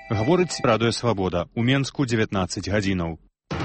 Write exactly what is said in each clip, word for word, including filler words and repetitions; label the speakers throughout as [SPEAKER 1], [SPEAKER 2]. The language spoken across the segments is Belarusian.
[SPEAKER 1] Гаворыць Радыё Свабода. У Менску дзевятнаццаць гадзінаў.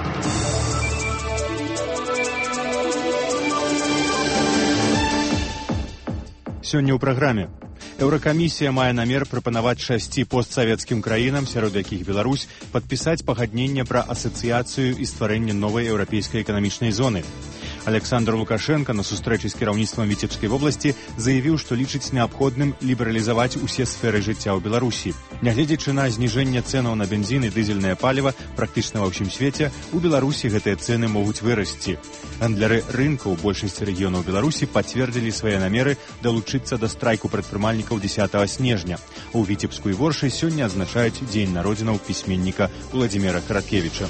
[SPEAKER 1] Сёння ў праграме. Еўракамісія мае намер прапанаваць шасці постсавецкім краінам, сярод якіх Беларусь, падпісаць пагадненне пра асацыяцыю і стварэнне новай еўрапейскай эканамічнай зоны. Александр Лукашенко на сустрэчы з кіраўніцтвам Віцебскай вобласці заявіў, што лічыць неабходным лібералізаваць усе сферы жыцця ў Беларусі. Нягледзячы на зніжэнне цэнаў на бензін і дызельнае паліва практычна ва ўсім свеце, у Беларусі гэтыя цэны могуць вырасці. Гандляры рынкаў большасці рэгіёнаў Беларусі пацвердзілі свае намеры далучыцца да страйку прадпрымальнікаў дзесятага снежня. У Віцебску і Воршы сёння адзначаюць дзень народзінаў пісьменніка Уладзіміра Караткевіча.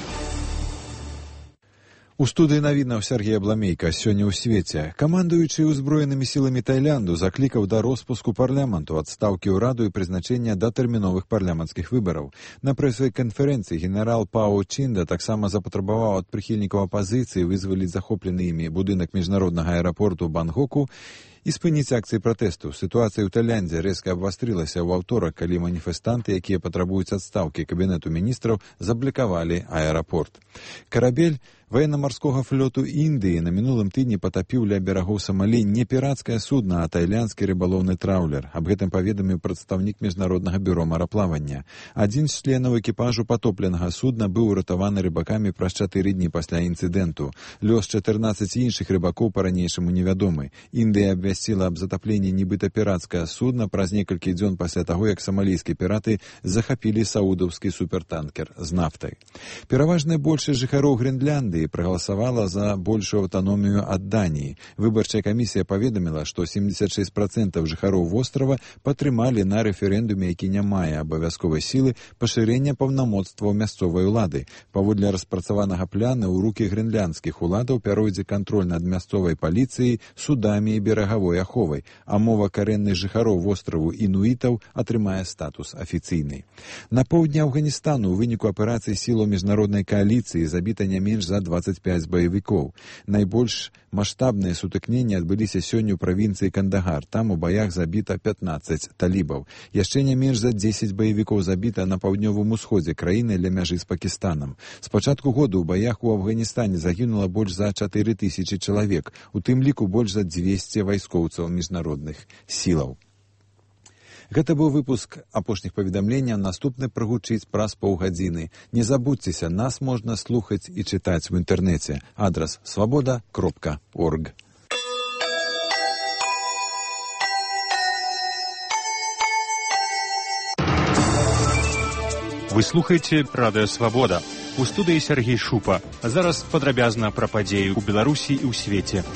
[SPEAKER 2] У студыі навінаў Сергей Абламейка сёння ў свеце. Камандуючы ўзброенымі сіламі Таілянду заклікаў да роспуску парламенту, адстаўкі ўраду і прызначэння датэрміновых парламенцкіх выбараў. На прэсавай канферэнцыі генерал Пао Чінда таксама запатрабаваў ад прыхільнікаў апазіцыі вызваліць захоплены імі будынак міжнароднага аэрапорту Бангкоку і спыніць акцыі пратэсту. Сітуацыя ў Таіландзе рэзка абвастрылася ў аўторак, калі маніфестанты, якія патрабуюць адстаўкі кабінету міністраў, заблакавалі аэрапорт. Карабель ваенна-марскога флоту Індыі на мінулым тыдні патапіў ля берагоў Самалі не пірацкае судна, а тайландскі рыбалоўны траўлер. Аб гэтым паведаміў прадстаўнік міжнароднага бюро мараплавання. Адзін з членаў экіпажу патопленага судна быў уратаваны рыбакамі праз чатыры дні пасля інцыдэнту. Лёс чатырнаццаці іншых рыбакоў па-ранейшаму невядомы. Індыя абвясціла аб затапленні нібыта пірацкае судна праз некалькі дзён пасля таго, як самалійскія піраты захапілі саудаўскі супертанкер з нафтай. Пераважная большасць жыхароў Грэнляндыі прагаласавала за большую аўтаномію ад Даніі. Выбарчая камісія паведаміла, што семьдесят шесть процентов жыхароў вострава падтрымалі на рэферэндуме, які не мае абавязковай сілы, пашырэння паўнамоцтваў мясцовай улады. Паводле распрацаванага пляна ў рукі грэнландскіх уладаў пяройдзе кантроль над мясцовай паліцыяй, судамі і берагавой аховай, а мова карэнных жыхароў востраву інуітаў атрымае статус афіцыйны. На поўдні Афганістану ў выніку аперацыі сілаў міжнароднай кааліцыі забіта не менш за двадцать пять баевікоў. Найбольш маштабныя сутыкненні адбыліся сёння ў правінцыі Кандагар. Там у баях забіта пятнаццаць талібаў. Яшчэ не менш за дзесяць баевікоў забіта на паўднёвым усходзе краіны ля мяжы з Пакістанам. З пачатку года ў баях у Афганістане загінула больш за чатыры тысячы чалавек, у тым ліку больш за дзвесце вайскоўцаў міжнародных сілаў. Гэта быў выпуск апошніх паведамленняў, наступны прагучыць праз паўгадзіны. Не забудзьцеся, нас можна слухаць і чытаць у інтэрнэце. Адрас свабода кропка орг.
[SPEAKER 1] Вы слухаеце Радыё Свабода. У студыі Сергей Шупа. Зараз падрабязна пра падзеі ў Беларусі і ў свеце.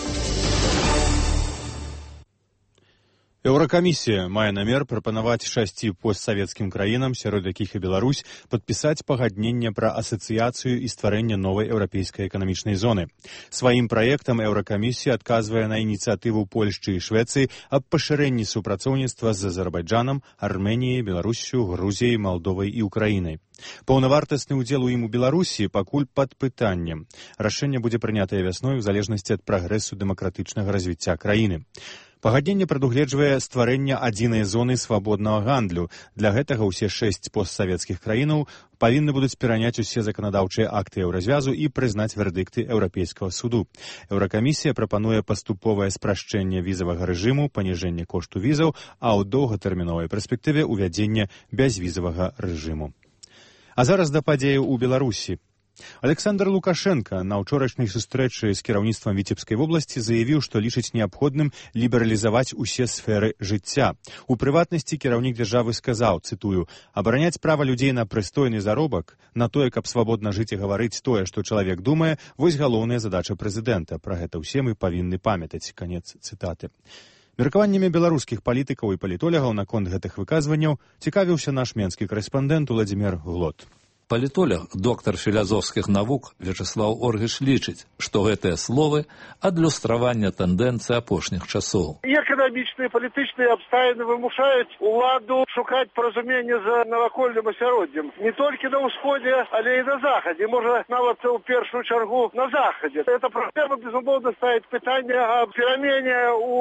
[SPEAKER 1] Еўракамісія мае намер прапанаваць шасці постсавецкім краінам, сярод якіх і Беларусь, падпісаць пагадненне пра асацыяцыю і стварэнне новай еўрапейскай эканамічнай зоны. Сваім праектам Еўракамісія адказвае на ініцыятыву Польшчы і Швецыі аб пашырэнні супрацоўніцтва з Азербайджанам, Арменіяй, Беларуссю, Грузіяй, Малдовай і Украінай. Паўнавартасны ўдзел у ім у Беларусі пакуль пад пытаннем. Рашэнне будзе прынятае вясной у залежнасці ад прагрэсу дэмакратычнага развіцця краіны. Пагадненне прадугледжвае стварэнне адзінай зоны свабоднага гандлю. Для гэтага ўсе шэсць постсавецкіх краінаў павінны будуць пераняць усе заканадаўчыя акты еўразвязу і прызнаць вердыкты Еўрапейскага суду. Еўракамісія прапануе паступовае спрашчэнне візавага рэжыму, паніжэнне кошту візаў, а ў доўгатэрміновай перспектыве ўвядзенне бязвізавага рэжыму. А зараз да падзеяў у Беларусі. Александр Лукашенко на ўчорашняй сустрэчы з кіраўніцтвам Віцебскай вобласці заявіў, што лічыць неабходным лібералізаваць усе сферы жыцця. У прыватнасці кіраўнік дзяржавы сказаў, цытую, «Абараняць права людзей на прыстойны заробак, на тое, каб свабодна жыць і гаварыць тое, што чалавек думае, вось галоўная задача прэзідэнта. Пра гэта ўсе мы павінны памятаць». Канец цытаты. Меркаваннямі беларускіх палітыкаў і палітолягаў наконт гэтых выказванняў цікавіўся наш менскі карэспандэнт Уладзімір Глот.
[SPEAKER 3] Палітолог, доктар філазофскіх навук Вячеслав Оргіш лічыць, што гэтыя словы адлюстравання тэндэнцыі апошніх часоў.
[SPEAKER 4] Эканамічныя, палітычныя абставіны вымушаюць уладу шукаць паразуменне з навакольным асяроддзем. Не толькі на ўсходзе, але і на захадзе. Можа, нават у першую чаргу на захадзе. Эта праблема, безумоўна, ставіць пытанне аб перамене ў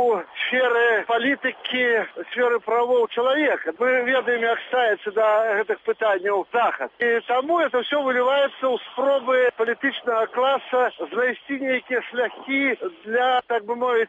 [SPEAKER 4] сферы палітыкі, сферы правоў чалавека. Мы ведаем, як ставіцца да гэтых пытанняў Захад. І таму это все выліваецца ў спробы палітычнага класа знайсці нейкія шляхі для, так бы мовіць,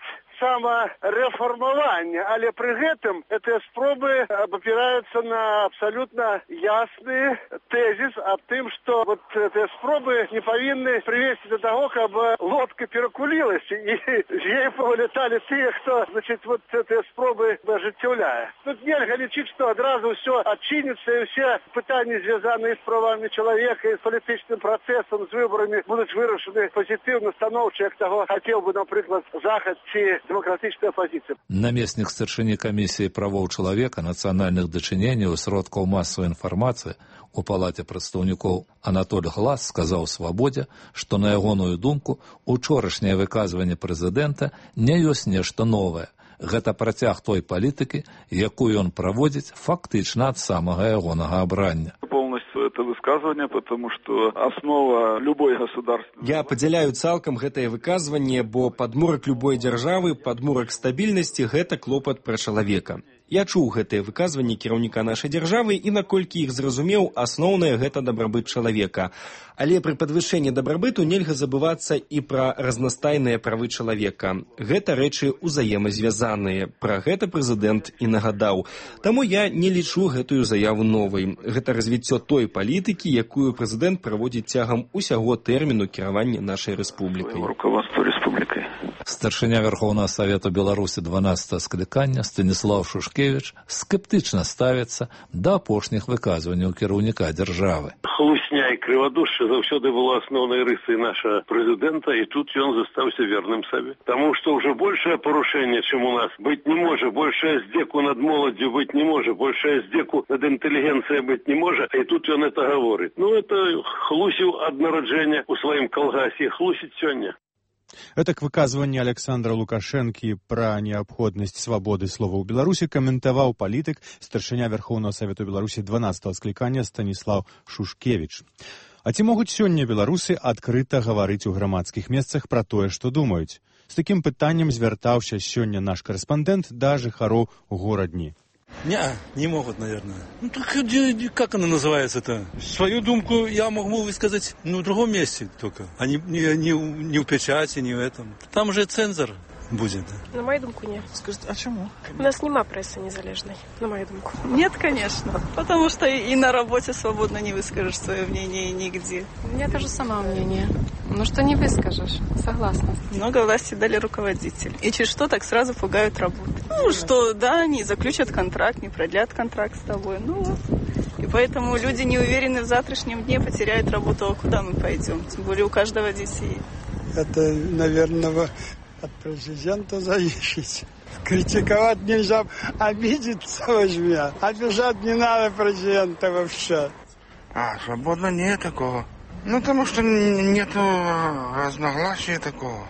[SPEAKER 4] самарэфармавання, але пры гэтым гэтыя спробы абапіраюцца на абсалютна ясны тэзіс аб тым, што вот гэтыя спробы не павінны прывесці да таго, каб лодка перакулілася і з яе павыляталі тыя, хто, значит, вот гэтыя спробы ажыццяўляе. Тут нельга лічыць, што адразу ўсё адчыніцца і ўсе пытанні, звязаныя з правамі чалавека і з палітычным працэсам, з выбарамі будуць вырашаны пазітыўна, станоўча, як таго хацеў бы, напрыклад, Захад ці демократическая оппозиция.
[SPEAKER 3] Наместник старшыні камісіі правоў чалавека, нацыянальных дачыненняў і сродкаў масавай інфармацыі у палаце прадстаўнікоў Анатоль Глас сказаў Свабодзе, што на ягоную думку учорашняе выказванне прэзідэнта не ёсць нешта новае. Гэта працяг той палітыкі, якую ён праводзіць фактычна ад самага ягонага абрання.
[SPEAKER 5] Полностью это высказывание, потому что основа любой государственной...
[SPEAKER 6] Я падзяляю цалкам гэтае выказванне, бо падмурак любой дзяржавы, падмурак стабільнасці – гэта клопат пра чалавека. Я чуў гэтае выказванне кіраўніка нашай дзяржавы і, наколькі іх зразумеў, асноўнае гэта дабрабыт чалавека. Але пры падвышэнні дабрабыту нельга забывацца і пра разнастайныя правы чалавека. Гэта рэчы ўзаемазвязаныя. Пра гэта прэзідэнт і нагадаў. Таму я не лічу гэтую заяву новай. Гэта развіццё той палітыкі, якую прэзідэнт праводзіць цягам усяго тэрміну кіравання нашай рэспублікай.
[SPEAKER 5] Руководство республикой.
[SPEAKER 3] Старшыня Верховнага Савету Беларусі дванаццатага склікання Станіслав Шушкевіч скептычна ставіцца да апошніх выказванняў кіраўніка дзяржавы.
[SPEAKER 7] Хлусня і крывадушча заўсёды была асноўнай рысай нашага прэзідэнта, і тут ён застаўся верным сабе. Таму што ўжо большае парушэнне, чым у нас, быць не можа, большая здзеку над моладдзю быць не можа, большая здзеку над інтэлігенцыяй быць не можа, і тут ён это гаворыць. Ну, это хлусіў ад нараджэння ў сваім калгасе, хлусіць сёння.
[SPEAKER 1] Гэтак выказванне Александра Лукашэнкі пра неабходнасць свабоды слова ў Беларусі каментаваў палітык, старшыня Верхоўнага Савету Беларусі дванаццатага склікання Станіслав Шушкевіч. А ці могуць сёння беларусы адкрыта гаварыць у грамадскіх месцах пра тое, што думаюць? З такім пытаннем звяртаўся сёння наш корэспандэнт да жыхароў горадні.
[SPEAKER 8] Не, не могут, наверное. Ну, так как она называется-то? Свою думку я могу высказать ну, в другом месте только, а не, не, не, не в печати, не в этом. Там же цензор будет.
[SPEAKER 9] На мою думку, нет.
[SPEAKER 8] Скажите, а чему?
[SPEAKER 9] У нас нема прессы незалежной, на мою думку.
[SPEAKER 10] Нет, конечно. Потому что и на работе свободно не выскажешь свое мнение нигде.
[SPEAKER 9] У меня тоже самое мнение. Ну что не выскажешь, согласна.
[SPEAKER 10] Много власти дали руководители. И через что так сразу пугают работу. Ну что, да, они заключат контракт, не продлят контракт с тобой. Ну вот. И поэтому люди не уверены в завтрашнем дне, потеряют работу, а куда мы пойдем? Тем более у каждого детей.
[SPEAKER 11] Это, наверное, от президента зависит. Критиковать нельзя, обидеться возьми. Обижать не надо президента вообще.
[SPEAKER 12] А, свободно нет такого. Ну, потому что нету разногласия такого.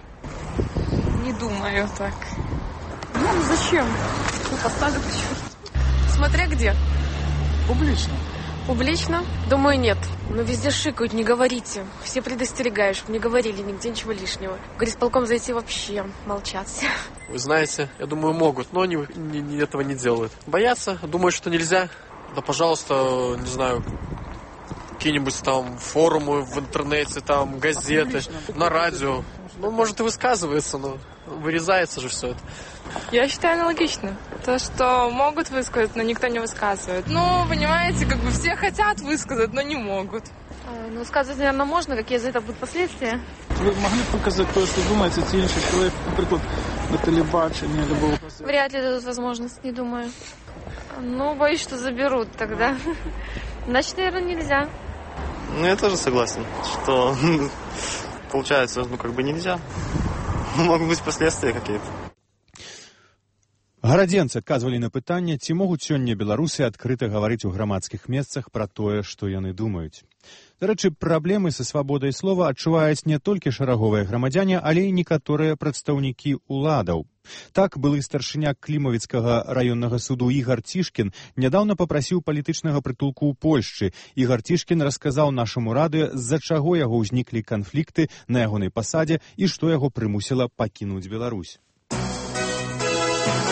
[SPEAKER 9] Не думаю так. Ну, зачем? Ну, поставлю почему. Смотря где.
[SPEAKER 8] Публично.
[SPEAKER 9] Публично? Думаю, нет. Но везде шикают, не говорите. Все предостерегают, чтобы не говорили нигде ничего лишнего. В горисполком зайти вообще молчат все.
[SPEAKER 13] Вы знаете, я думаю, могут, но они не, не, этого не делают. Боятся, думают, что нельзя. Да, пожалуйста, не знаю, какие-нибудь там форумы в интернете, там газеты, на радио. Ну, может, и высказывается, но вырезается же все это.
[SPEAKER 14] Я считаю аналогично. То, что могут высказать, но никто не высказывает. Ну, понимаете, как бы все хотят высказать, но не могут.
[SPEAKER 9] А, ну, высказывать, наверное, можно. Какие за это будут последствия?
[SPEAKER 15] Вы могли показать то, что думаете, ці інший чоловік, наприклад, на телебаченні, або...
[SPEAKER 9] Вряд ли дадут возможность, не думаю. Ну, боюсь, что заберут тогда. Значит, наверное, нельзя.
[SPEAKER 16] Ну, я тоже согласен, что получается, ну, как бы нельзя. Могут быть последствия какие-то.
[SPEAKER 1] Гарадзенцы адказвалі на пытанне, ці могуць сёння беларусы адкрыта гаварыць у грамадскіх месцах пра тое, што яны думаюць. Дарэчы, праблемы са свабодай слова адчуваюць не толькі шараговыя грамадзяне, але і некаторыя прадстаўнікі ўладаў. Так, былы старшыня Клімавіцкага раённага суду Ігар Цішкін нядаўна папрасіў палітычнага прытулку ў Польшчы. Ігар Цішкін расказаў нашаму радыё, з-за чаго яго ўзніклі канфлікты на ягонай пасадзе і што яго прымусіла пакінуць Беларусь.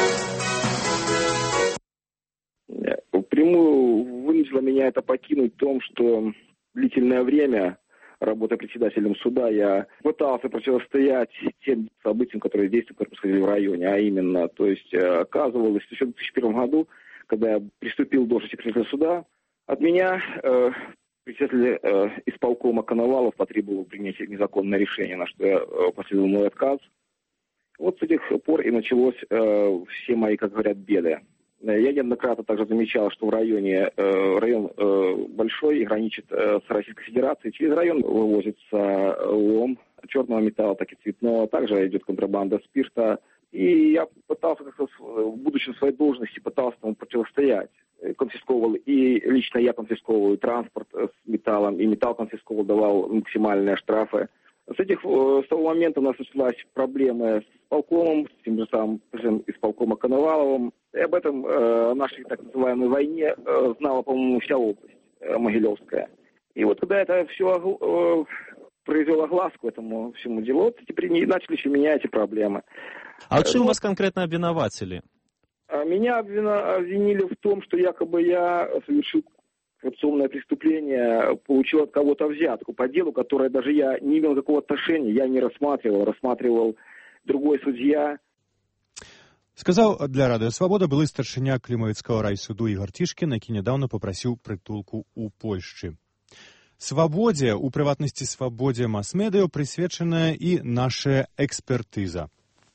[SPEAKER 17] меня это покинуть в том, что длительное время, работая председателем суда, я пытался противостоять тем событиям, которые действительно происходили в районе, а именно, то есть оказывалось, что еще в две тысячи первом году, когда я приступил к должности председателя суда, от меня э, председатель э, исполкома Коновалов потребовал принять незаконное решение, на что я э, последовал мой отказ. Вот с этих пор и началось э, все мои, как говорят, беды. Я неоднократно также замечал, что в районе, э, район э, большой и граничит э, с Российской Федерацией. Через район вывозится лом черного металла, так и цветного. Также идет контрабанда спирта. И я пытался, как-то, будучи в своей должности, пытался тому противостоять. Конфисковывал, и лично я конфисковывал транспорт с металлом, и металл конфисковывал, давал максимальные штрафы. С, этих, с того момента у нас началась проблема с полкомом, с тем же самым исполкома Коноваловым. И об этом, э, о нашей так называемой войне, э, знала, по-моему, вся область э, Могилевская. И вот когда это все э, произвело огласку этому всему делу, вот теперь не начали еще меня эти проблемы.
[SPEAKER 18] А вот чем вас конкретно обвинуватили?
[SPEAKER 17] Меня обвинили в том, что якобы я совершил коррупционное преступление, получил от кого-то взятку по делу, которое даже я не имел никакого отношения, я не рассматривал, рассматривал другой судья.
[SPEAKER 1] Сказаў для Радыё Свабода былы старшыня Клімавіцкага райсуду Ігор Тішкін, які нядаўна папрасіў прытулку ў Польшчы. Свабодзе, у прыватнасці свабодзе мас-медыяў, прысвечаная і наша экспертыза.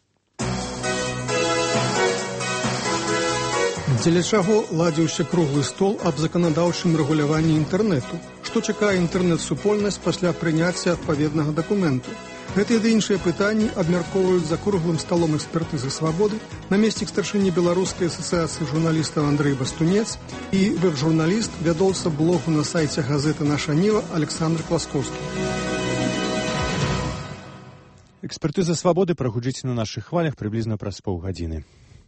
[SPEAKER 19] Дзеля чаго ладзіўся круглы стол аб заканадаўчым рэгуляванні інтэрнэту? Што чакае інтэрнэт-супольнасць пасля прыняцця адпаведнага дакументу? Гэтыя ды іншыя пытанні абмяркоўваюць за круглым сталом экспертызы «Свабоды» намеснік старшыні Беларускай асацыяцыі журналістаў Андрэй Бастунец і веб-журналіст, вядоўца блогу на сайце газеты «Наша Ніва» Александр Класкоўскі.
[SPEAKER 1] Экспертыза «Свабоды» прагучыць на нашых хвалях прыблізна праз паўгадзіны.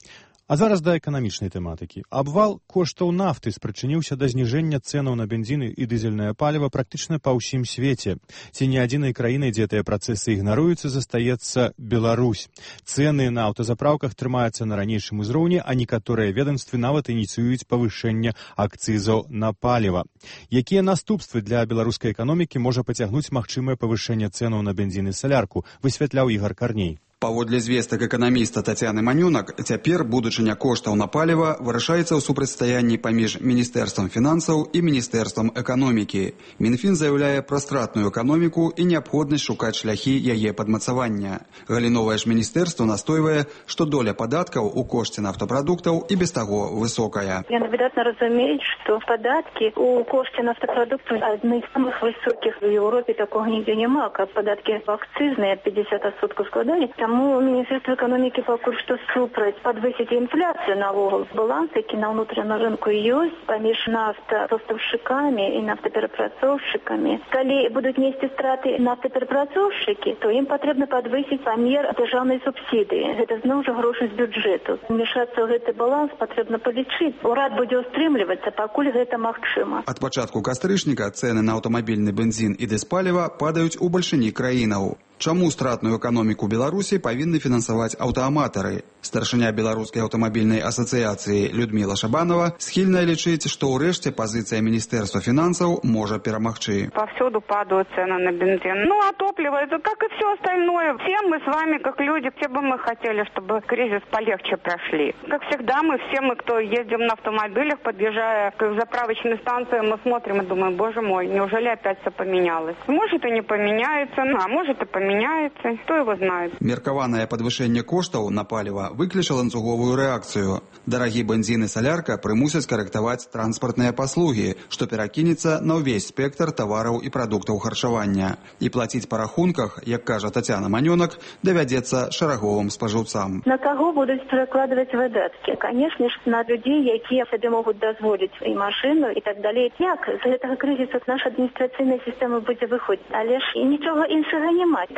[SPEAKER 1] А зараз да эканамічнай тэматыкі. Абвал коштаў нафты спрычыніўся да зніжэння цэнаў на бензіны і дызельнае паліва практычна па ўсім свеце. Ці не адзінай краінай, дзе тыя працэсы ігнаруюцца, застаецца Беларусь. Цэны на аўтазапраўках трымаюцца на ранейшым узроўні, а некаторыя ведомствы нават ініцыююць павышэнне акцызаў на паліва. Якія наступствы для беларускай эканомікі можа пацягнуць магчымае павышэнне цэнаў на бензін і салярку, высвятляў Ігар Карней.
[SPEAKER 20] Паводле звестак эканаміста Тацяны Манюнак, цяпер будучыня коштаў на паліва вырашаецца ў супрацьстаянні паміж Міністэрствам фінансаў і Міністэрствам эканомікі. Мінфін заяўляе пра стратную эканоміку і неабходнасць шукаць шляхі яе падмацавання. Галіновае ж міністэрства настойвае, што доля падаткаў у кошце нафтапрадуктаў і без таго высокая.
[SPEAKER 21] Яны выдатна разумеюць, што падаткі у кошце нафтапрадуктаў адны з самых высокіх у Еўропе, такога нідзе няма, каб падаткі акцызныя пятьдесят адсоткаў складалі. Таму Міністэрства эканомікі пакуль што супраць падвысіць інфляцыю навогул. Баланс, які на ўнутраным рынку ёсць паміж нафтапастаўшчыкамі і нафтаперапрацоўшчыкамі. Калі будуць несці страты нафтаперапрацоўшчыкі, то ім патрэбна падвысіць памер дзяржаўнай субсідыі. Гэта зноў жа грошы з бюджэту. Умешацца ў гэты баланс патрэбна палічыць. Урад будзе ўстрымлівацца, пакуль гэта магчыма.
[SPEAKER 20] Ад пачатку кастрычніка цэны на аўтамабільны бензін і дызпаліва падаюць у бальшыні краінаў. Чаму стратную эканоміку Беларусі павінны фінансаваць аўтааматары? Старшыня Беларускай аўтамабільнай асацыяцыі Людміла Шабанова схільная лічыць, што ўрэшце пазіцыя Міністэрства фінансаў можа перамагчы.
[SPEAKER 22] Повсюду падают цены на бензин. Ну, а топливо, это как и все остальное. Все мы с вами, как люди, все бы мы хотели, чтобы кризис полегче прошли. Как всегда, мы все, мы, кто ездим на автомобилях, подъезжая к заправочной станции, мы смотрим и думаем, боже мой, неужели опять все поменялось? Может и не поменяется, а может и поменяется. Меняется, кто его знает.
[SPEAKER 20] Меркаванае падвышэнне коштаў на паліва выкліча ланцуговую рэакцыю. Дарагі бензін і салярка прымусяць карэктаваць транспартныя паслугі, што перакінецца на ўвесь спектр тавараў і прадуктаў харчавання. І плаціць па рахунках, як кажа Тацяна Манюнак, давядзецца шараговым спажыўцам.
[SPEAKER 21] На каго будуць перакладваць выдаткі? Канешне ж, на людзей, якія сабе могуць дазволіць і машыну і так далей. Як з гэтага крызісу наша адміністрацыйная сістэма будзе выходзіць? Але ж і нічога іншага няма.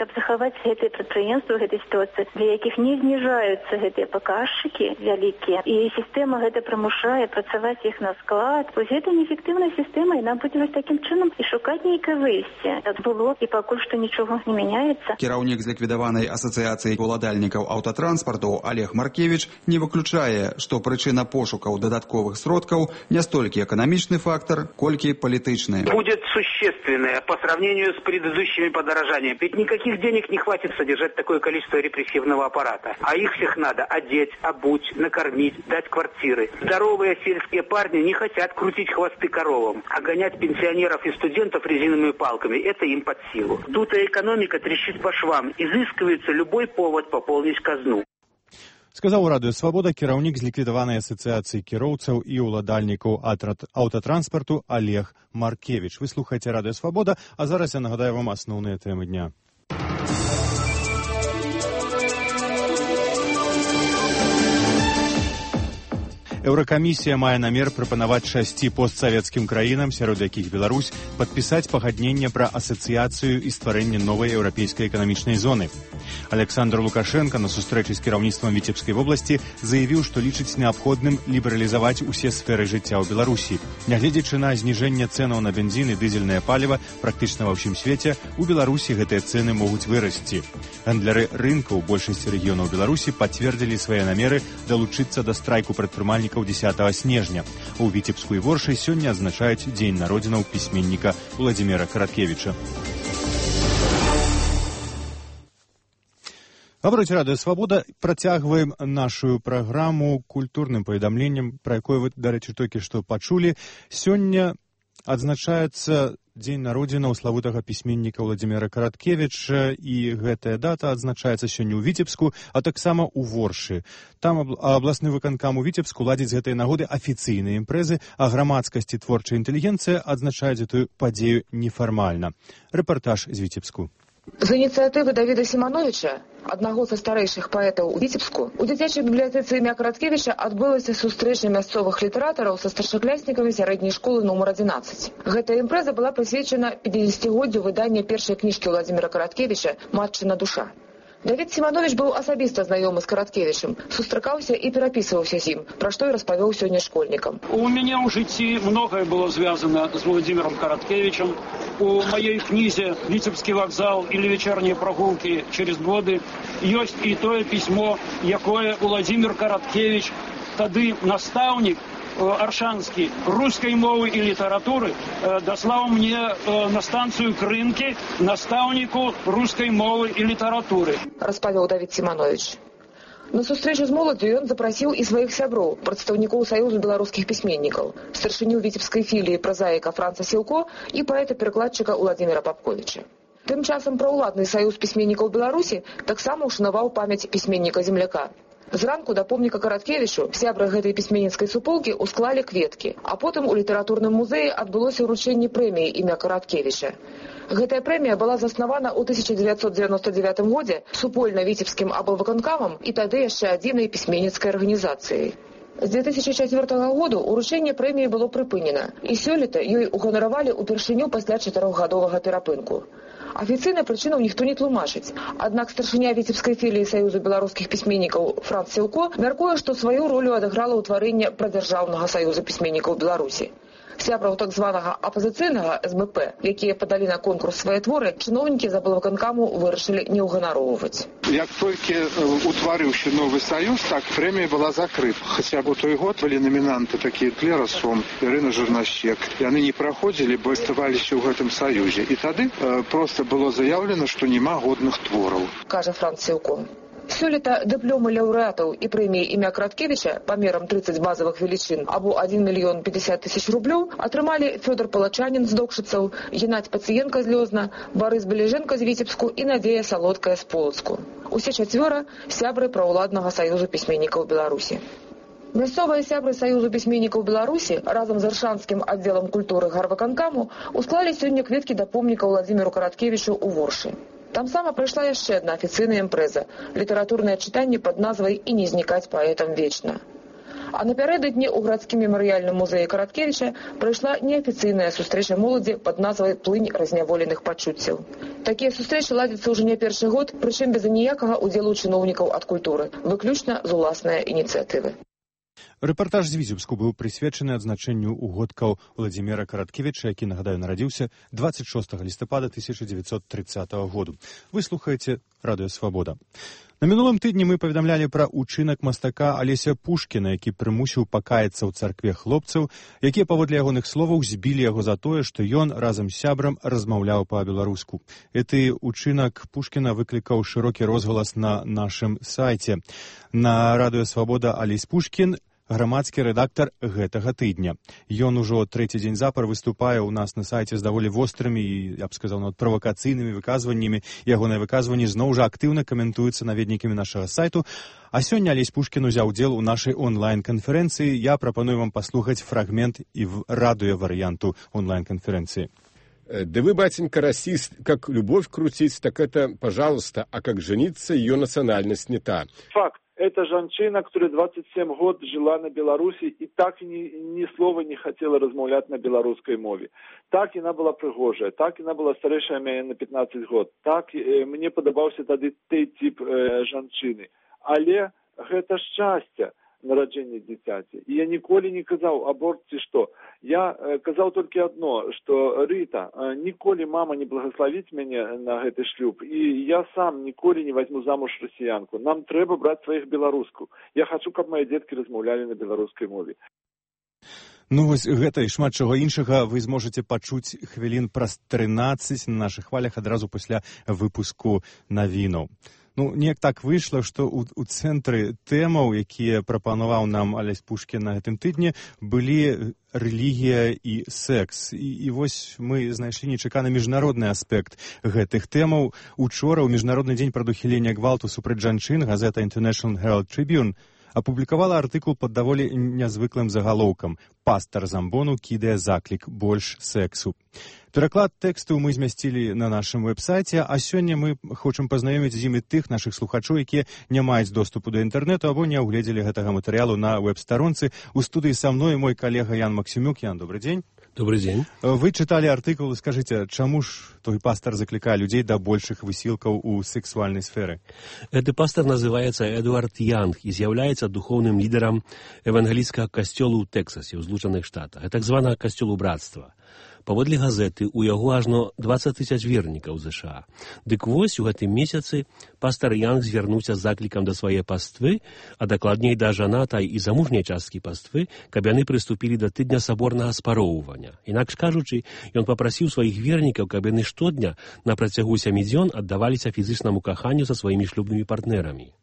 [SPEAKER 21] каб захаваць гэтыя прадпрыемствы гэтай сітуацыі, для якіх не зніжаюцца гэтыя паказчыкі вялікія, і сістэма гэта прымушае працаваць іх на склад. Вось гэта неэфектыўная сістэма, і нам будзе вось такім чынам і шукаць нейкае выйсце. Так было, і пакуль што нічога не мяняецца.
[SPEAKER 20] Кіраўнік з ліквідаванай асацыяцыі уладальнікаў аўтатранспарту Олег Маркевич не выключае, што прычына пошукаў дадатковых сродкаў не столькі эканамічны фактор, колькі палітычны.
[SPEAKER 2] Будет существенное по сравнению с предыдущими подорожаниями. Ведь никаких денег не хватит содержать такое количество репрессивного аппарата. А их всех надо одеть, обуть, накормить, дать квартиры. Здоровые сельские парни не хотят крутить хвосты коровам, а гонять пенсионеров и студентов резиновыми палками. Это им под силу. Дутая экономика трещит по швам. Изыскивается любой повод пополнить казну.
[SPEAKER 1] Сказаў у радыё «Свабода» кіраўнік з ліквідаванай асацыяцыі кіроўцаў і ўладальнікаў аўтатранспарту Олег Маркевич. Вы слухаеце радыё «Свабода», а зараз я нагадаю вам асноўныя тэмы дня. Еўракамісія мае намер прапанаваць шасці постсавецкім краінам, сярод якіх Беларусь, падпісаць пагадненне пра асацыяцыю і стварэнне новай еўрапейскай эканамічнай зоны. Александр Лукашенко на сустрэчы з кіраўніцтвам Віцебскай вобласці заявіў, што лічыць неабходным лібералізаваць усе сферы жыцця ў Беларусі. Нягледзячы на зніжэнне цэнаў на бензін і дызельнае паліва практычна ва ўсім свеце, у Беларусі гэтыя цэны могуць вырасці. Гандляры рынка ў большасці рэгіёнаў Беларусі пацвердзілі свае намеры далучыцца да страйку прадпрымальнікаў дзесятага снежня. У Віцебску і Воршы сёння адзначаюць дзень народзінаў пісьменніка Владзіміра Караткевіча. Гаварыць радыё «Свабода». Працягваем нашу праграму культурным паведамленнем, пра якое вы, дарэчы, толькі што пачулі. Сёння адзначаецца дзень народзінаў славутага пісьменніка Владзіміра Караткевіча, і гэтая дата адзначаецца сёння ў Віцебску, а таксама ў Воршы. Там абласны выканкам у Віцебску ладзіць з гэтай нагоды афіцыйныя імпрэзы, а грамадскасць і творчая інтэлігенцыя адзначаюць гэтую падзею нефармальна. Рэпартаж з Віцебску.
[SPEAKER 4] З ініцыятывы Давіда Сімановіча, аднаго са старэйшых паэтаў у Віцебску, у дзіцячай бібліятэцы імя Караткевіча адбылася сустрэча мясцовых літаратараў са старшакласнікамі сярэдняй школы нумар адзінаццаць. Гэтая імпрэза была прысвечана пяцідзесяцігоддзю выдання першай кніжкі Владзіміра Караткевіча «Матчына душа». Давід Сіманович быў асабіста знаёмы з Караткевічем, сустракаўся і перапісваўся з ім, пра што і распавёў сёння школьнікам.
[SPEAKER 23] У мяне ў жыцці многае было звязана з Владзіміром Караткевічем. У маёй кнізе «Віцебскі вакзал» или «Вечерние прогулки через годы» ёсць і тое пісьмо, якое Владзімір Караткевіч, тады настаўнік аршанскі рускай мовы і літаратуры, даслаў мне на станцыю Крынкі настаўніку рускай мовы і літаратуры.
[SPEAKER 4] Распавёў Давід Сіманович. На сустрэчу з моладдзю ён запрасіў і сваіх сяброў, прадстаўнікоў Саюзу беларускіх пісьменнікаў, старшыню віцебскай філіі празаіка Франца Сілко і паэта-перакладчыка Владзіміра Папковіча. Тым часам праўладны Саюз пісьменнікаў Беларусі таксама ушанаваў памяць пісьменніка-земляка. Зранку да помніка Караткевічу сябры гэтай пісьменніцкай суполкі усклалі кветкі, а потым у літаратурным музеі адбылося ўручэнне прэміі імя Караткевіча. Гэтая прэмія была заснавана ў тысяча дзевяцьсот дзевяноста дзевятым годзе супольна-віцебскім аблвыканкамам і тады яшчэ адзінай пісьменніцкай арганізацыяй. З две тысячи чацвёртага году ўручэнне прэміі было прыпынена, і сёлета ёй уганаравалі ўпершыню пасля чатырохгадовага перапынку. Афіцыйна прычынаў ніхто не тлумачыць. Аднак старшыня Віцебскай філіі Саюзу беларускіх пісьменнікаў Франц Сілко мяркуе, што сваю ролю адыграла ўтварэнне прадзяржаўнага Саюза пісьменнікаў Беларусі. Сябраў так званага апазіцыйнага эс бэ пэ, якія падалі на конкурс свае творы, чыноўнікі з аблвыканкаму вырашылі не ўганароўваць.
[SPEAKER 24] Як толькі утварыўся новы саюз, так прэмія была закрыта. Хаця б у той год былі намінанты такія Клера Сом, Ірына Журнащек. Яны не праходзілі, бо аставаліся ў гэтым саюзе. І тады э, проста было заяўлена, што няма годных твораў.
[SPEAKER 4] Кажа Франц Сілко. Сёлета дыпломы лаўрэатаў і прэміі імя Караткевіча памерам трыццаць базавых велічын або адзін мільён пятьдесят тысяч рублёў атрымалі Фёдор Палачанін з Докшыцаў, Геннадзь Пацыенка з Лёзна, Барыс Бележенка з Віцебску і Надзея Салодкая з Полацку. Усе чацвёра сябры праўладнага Саюзу пісьменнікаў Беларусі. Мясцовыя сябры Саюзу пісьменнікаў Беларусі разам з аршанскім аддзелам культуры гарвыканкаму усклалі сёння кветкі да помніка Владзіміру Караткевічу ў Воршы. Там сама прайшла яшчэ адна афіцыйная імпрэза – літаратурнае чытанне пад назвай «І не знікаць паэтам вечна». А напярэдадні ў гарадскім мемарыяльным музеі Караткевіча прайшла неафіцыйная сустрэча моладзі пад назвай «Плынь разняволеных пачуццяў». Такія сустрэчы ладзяцца ўжо не першы год, прычым без аніякага ўдзелу чыноўнікаў ад культуры, выключна з уласнай ініцыятывы.
[SPEAKER 1] Рэпартаж з Віцебску быў прысвечаны адзначэнню угодкаў Владзіміра Караткевіча, які, нагадаю, нарадзіўся дваццаць шостага лістапада тысяча дзевяцьсот трыццатага году. Вы слухаеце Радыё Свабода. На мінулым тыдні мы паведамлялі пра ўчынак мастака Алеся Пушкіна, які прымусіў пакаяцца ў царкве хлопцаў, якія, паводле ягоных словаў, збілі яго за тое, што ён разам з сябрам размаўляў па-беларуску. Гэты ўчынак Пушкіна выклікаў шырокі розгалас на нашым сайце. На Радыё Свабода Алесь Пушкін грамадскі рэдактар гэтага тыдня. Ён ужо трэці дзень запар выступае ў нас на сайце з даволі вострымі і, я б сказаў, нават правакацыйнымі выказваннямі. Ягоныя выказванні зноў жа актыўна каментуюцца наведнікамі нашага сайту. А сёння Алесь Пушкін узяў удзел у нашай онлайн-канферэнцыі. Я прапаную вам паслухаць фрагмент і радыё-варыянту онлайн-канферэнцыі.
[SPEAKER 3] Да вы, батенька, расист, как любовь крутить, так это, пожалуйста, а как жениться, ее национальность не та.
[SPEAKER 5] Факт. Это женщина, которая двадцать семь год жила на Беларуси и так ни, ни слова не хотела размовлять на белорусской мове. Так она была пригожая, так она была старейшая меня на пятнадцать год. Так э, мне подобался тогда той тип э, женщины. Але это счастье нараджэння дзіцяці. І я ніколі не казаў аборт ці што. Я э, казаў толькі адно, што Рыта, э, ніколі мама не благословіць мяне на гэты шлюб, і я сам ніколі не возьму замуж расіянку. Нам трэба браць сваіх беларуску. Я хачу, каб мае дзеткі размаўлялі на беларускай мове.
[SPEAKER 1] Ну вось гэта і шмат чаго іншага вы зможаце пачуць хвілін праз трынаццаць на нашых хвалях адразу пасля выпуску навінаў. Ну, неяк так выйшла, што ў, у цэнтры тэмаў, якія прапанаваў нам Алесь Пушкін на гэтым тыдні, былі рэлігія і секс. І, і вось мы знайшлі нечаканы міжнародны аспект гэтых тэмаў. Учора, ў Міжнародны дзень прадухілення гвалту супраць жанчын, газета International Herald Tribune апублікавала артыкул пад даволі нязвыклым загалоўкам «Пастар Замбону кідае заклік больш сексу». Пераклад тэксту мы змясцілі на нашым вэб-сайце, а сёння мы хочам пазнаёміць з імі тых нашых слухачоў, якія не маюць доступу да інтэрнэту або не агледзелі гэтага матэрыялу на вэб-старонцы. У студыі са мной мой калега Ян Максімюк. Ян, добрый дзень.
[SPEAKER 6] Добрый дзень.
[SPEAKER 1] Вы чыталі артыкул, скажыце, чаму ж той пастар заклікае людзей да большых высілкаў у сексуальнай сферы?
[SPEAKER 6] Гэты пастар называецца Эдуард Янг і з'яўляецца духоўным лідарам евангелійскага касцёлу ў Тэксасе, ў Злучаных Штатах, так званага касцёлу брацтва. Паводле газеты, у яго ажно дваццаць тысяч вернікаў ЗША. Дык вось у гэтым месяцы пастар Янг звярнуўся з заклікам да свае паствы, а дакладней да жанатай і замужняй часткі паствы, каб яны прыступілі да тыдня саборнага спароўвання. Інакш кажучы, ён папрасіў сваіх вернікаў, каб яны штодня на працягу сямі дзён аддаваліся фізычнаму каханню са сваімі шлюбнымі партнерамі.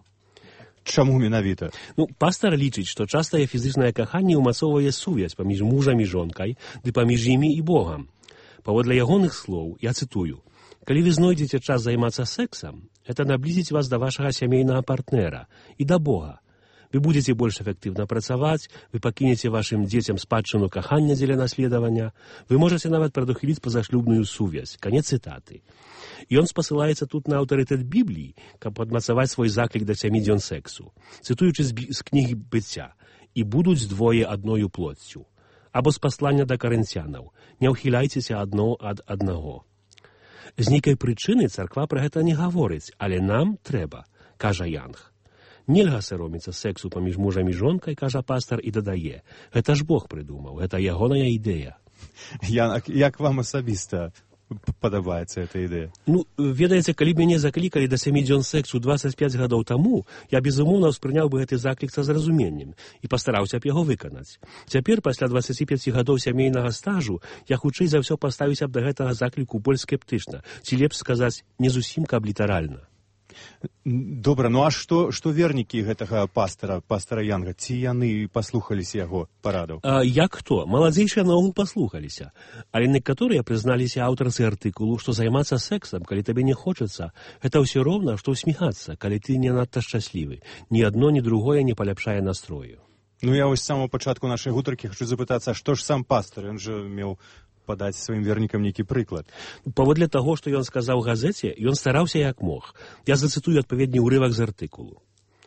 [SPEAKER 1] Чаму менавіта?
[SPEAKER 6] Ну, пастар лічыць, што частае фізычнае каханне ўмацоўвае сувязь паміж мужам і жонкай, ды паміж імі і Богам. Паводле ягоных слоў, я цытую, «Калі вы знойдзеце час займацца сексам, это наблізіць вас да вашага сямейнага партнера і да Бога. Вы будете больш эфектыўна працаваць, вы пакінеце вашым дзецям спадчыну кахання дзеля наследавання, вы можаце нават прадухіліць пазашлюбную сувязь». Канец цытаты. І ён спасылаецца тут на аўтарытэт Бібліі, каб падмацаваць свой заклік да сямі дзён сексу, цытуючы з, з кнігі «Быцця» «І будуць двое адною плоццю», або з паслання да карынцянаў «Не ўхіляйцеся адно ад аднаго». З нейкай прычыны царква пра гэта не гаворыць, але нам трэба, кажа Янг. Нельга сароміцца сексу паміж мужам і жонкай, кажа пастар і дадае. Гэта ж Бог прыдумаў, гэта ягоная ідэя.
[SPEAKER 1] Янак, як вам асабіста падабаецца эта ідэя?
[SPEAKER 6] Ну, ведаеце, калі мяне заклікалі да сямі дзён сексу дваццаць пяць гадоў таму, я безумоўна ўспрыняў бы гэты заклік са зразуменнем і пастараўся б яго выканаць. Цяпер, пасля дваццаці пяці гадоў сямейнага стажу, я хутчэй за ўсё паставіўся б да гэтага закліку больш скептычна, ці лепш сказаць, не зусім каб літаральна.
[SPEAKER 1] Добра, ну а што, што вернікі гэтага пастара, пастара Янга, ці яны паслухаліся яго парадаў?
[SPEAKER 6] А, як хто? Маладзейшыя наогул паслухаліся. Але некаторыя прызналіся аўтарцы артыкулу, што займацца сексам, калі табе не хочацца, гэта ўсё роўна, што ўсміхацца, калі ты не надта шчаслівы. Ні адно, ні другое не паляпшае настрою.
[SPEAKER 1] Ну я вось з самого пачатку нашай гутаркі хочу запытацца, што ж сам пастар, ён жа меў падаць сваім вернікам нейкі прыклад.
[SPEAKER 6] Паводле таго, што ён сказаў газеце, ён стараўся як мог. Я зацытую адпаведны ўрывак з артыкулу.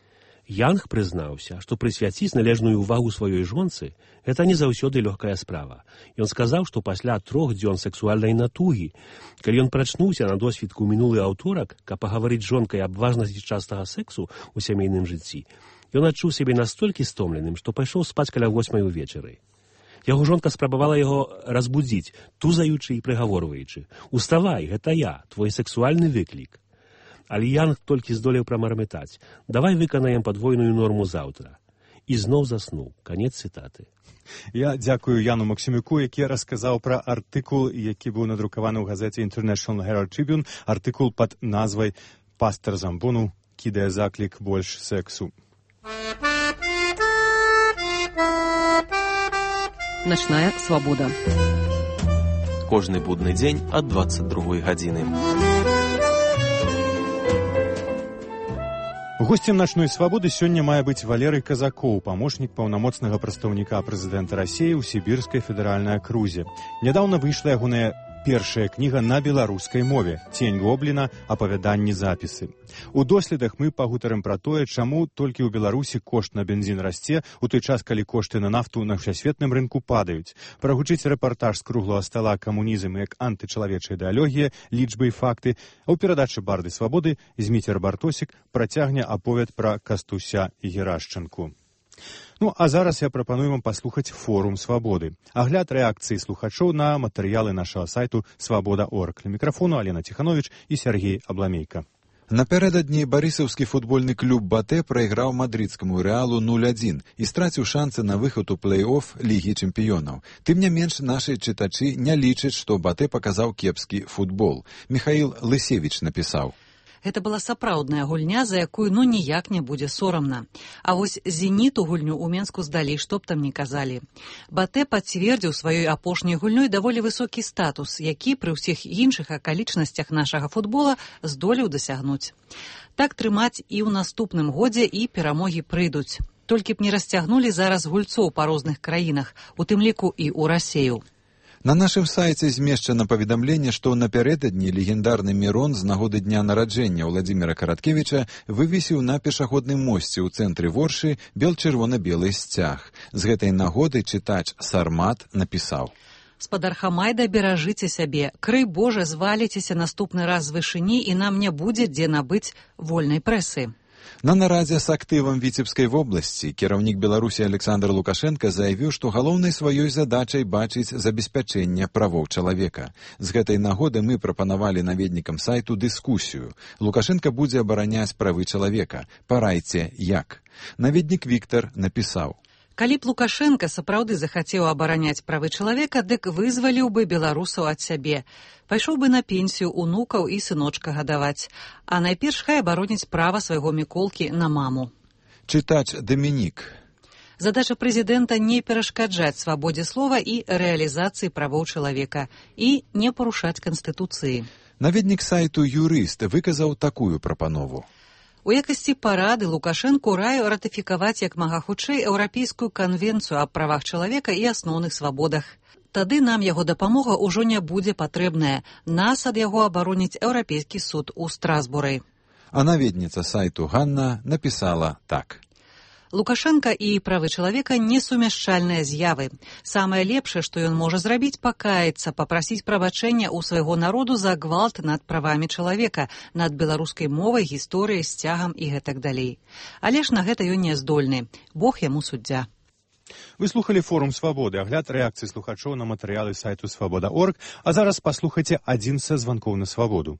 [SPEAKER 6] Янг прызнаўся, што прысвяціць належную ўвагу сваёй жонцы – гэта не заўсёды лёгкая справа. Ён сказаў, што пасля трох дзён сексуальнай натугі, калі ён прачнуўся на досвідку мінулы аўторак, каб пагаварыць з жонкай аб важнасці частага сексу ў сямейным жыцці, ён адчуў сябе настолькі стомленым, што пайшоў спаць каля восьмай увечары. Яго жонка спрабавала яго разбудзіць, тузаючы і прыгаворваючы: «Уставай, гэта я, твой сексуальны выклік». Але Янг толькі здолеў прамармытаць: «Давай выканаем падвойную норму заўтра». І зноў заснуў. Канец цытаты.
[SPEAKER 1] Я дзякую Яну Максімюку, які расказаў пра артыкул, які быў надрукаваны ў газеце International Herald Tribune, артыкул пад назвай «Пастар Замбону кідае заклік больш сексу».
[SPEAKER 7] Начная свабода.
[SPEAKER 18] Кожны будны дзень ад дваццаць другой гадзіны.
[SPEAKER 1] Госцем начной свабоды сёння мае быць Валерый Казакоў, памочнік паўнамоцнага прадстаўніка прэзідэнта Расіі ў сібірскай федэральнай акрузе. Нядаўна выйшла ягоная першая кніга на беларускай мове «Цень гобліна. Апавяданні запісы». У доследах мы пагутарым пра тое, чаму толькі ў Беларусі кошт на бензін расце, у той час, калі кошты на нафту на ўсесветным рынку падаюць. Прагучыць рэпартаж з круглага стала «Камунізм як антычалавечая ідэалогія. Лічбы і факты», а ў перадачы «Барды свабоды» Зміцер Бартосік працягне аповед пра Кастуся і Герашчанку. Ну, а зараз я прапаную вам паслухаць форум свабоды. Агляд рэакцыі слухачоў на матэрыялы нашага сайту свабода точка орг. Для мікрафону Алена Ціхановіч і Сергей Абламейка.
[SPEAKER 10] Напярэдадні барысаўскі футбольны клуб «Батэ» прайграў мадрыдскаму «Рэалу» нуль адзін і страціў шансы на выхад у плэй-офф Лігі чэмпіёнаў. Тым не менш, нашы чытачы не лічаць, што «Батэ» паказаў кепскі футбол. Міхаіл Лысевіч напісаў:
[SPEAKER 7] Гэта была сапраўдная гульня, за якую ну ніяк не будзе сорамна. А вось «Зеніту» гульню ў Менску здалі, што б там ні казалі. «Батэ» пацвердзіў сваёй апошняй гульнёй даволі высокі статус, які пры ўсіх іншых акалічнасцях нашага футбола здолеў дасягнуць. Так трымаць і ў наступным годзе, і перамогі прыйдуць. Толькі б не расцягнулі зараз гульцоў па розных краінах, у тым ліку і ў Расею.
[SPEAKER 10] На нашым сайце змешчана паведамленне, што напярэдадні легендарны Мірон з нагоды дня нараджэння Владзіміра Караткевіча вывесіў на пешаходным мосце ў цэнтры Воршы бел-чырвона-белы сцяг. З гэтай нагоды чытач Сармат напісаў:
[SPEAKER 7] «Спадар Хамайда, беражыце сябе. Крый Божа, зваліцеся наступны раз з вышыні, і нам не будзе дзе набыць вольнай прэсы».
[SPEAKER 10] На нарадзе з актывам Віцебскай вобласці кіраўнік Беларусі Александр Лукашенко заявіў, што галоўнай сваёй задачай бачыць забеспячэнне правоў чалавека. З гэтай нагоды мы прапанавалі наведнікам сайту дыскусію. Лукашенко будзе абараняць правы чалавека. Парайце, як? Наведнік Віктар напісаў:
[SPEAKER 7] «Калі б Лукашенко сапраўды захацеў абараняць правы чалавека, дык вызваліў бы беларусаў ад сябе. Пайшоў бы на пенсію унукаў і сыночка гадаваць. А найперш хай абароніць права свайго Міколкі на маму».
[SPEAKER 10] Чытач Дамінік:
[SPEAKER 7] «Задача прэзідэнта не перашкаджаць свабодзе слова і рэалізацыі правоў чалавека і не парушаць Канстытуцыі».
[SPEAKER 10] Наведнік сайту «Юрыст» выказаў такую прапанову:
[SPEAKER 7] У якасці парады Лукашэнку раю ратыфікаваць як мага хутчэй Еўрапейскую канвенцыю аб правах чалавека і асноўных свабодах. Тады нам яго дапамога ўжо не будзе патрэбная. Нас ад яго абароніць Еўрапейскі суд у Страсбуры.
[SPEAKER 10] А наведніца сайту Ганна напісала так:
[SPEAKER 7] Лукашенко і правы чалавека несумяшчальныя з'явы. Самае лепшае, што ён можа зрабіць, пакаяцца, папрасіць прабачэння ў свайго народу за гвалт над правамі чалавека, над беларускай мовай, гісторыяй, сцягам і гэтак далей. Але ж на гэта ён не здольны. Бог яму суддзя.
[SPEAKER 1] Вы слухалі форум свабоды, агляд рэакцыі слухачоў на матэрыялы сайту свабода точка орг, а зараз паслухайце адзін са званкоў на свабоду.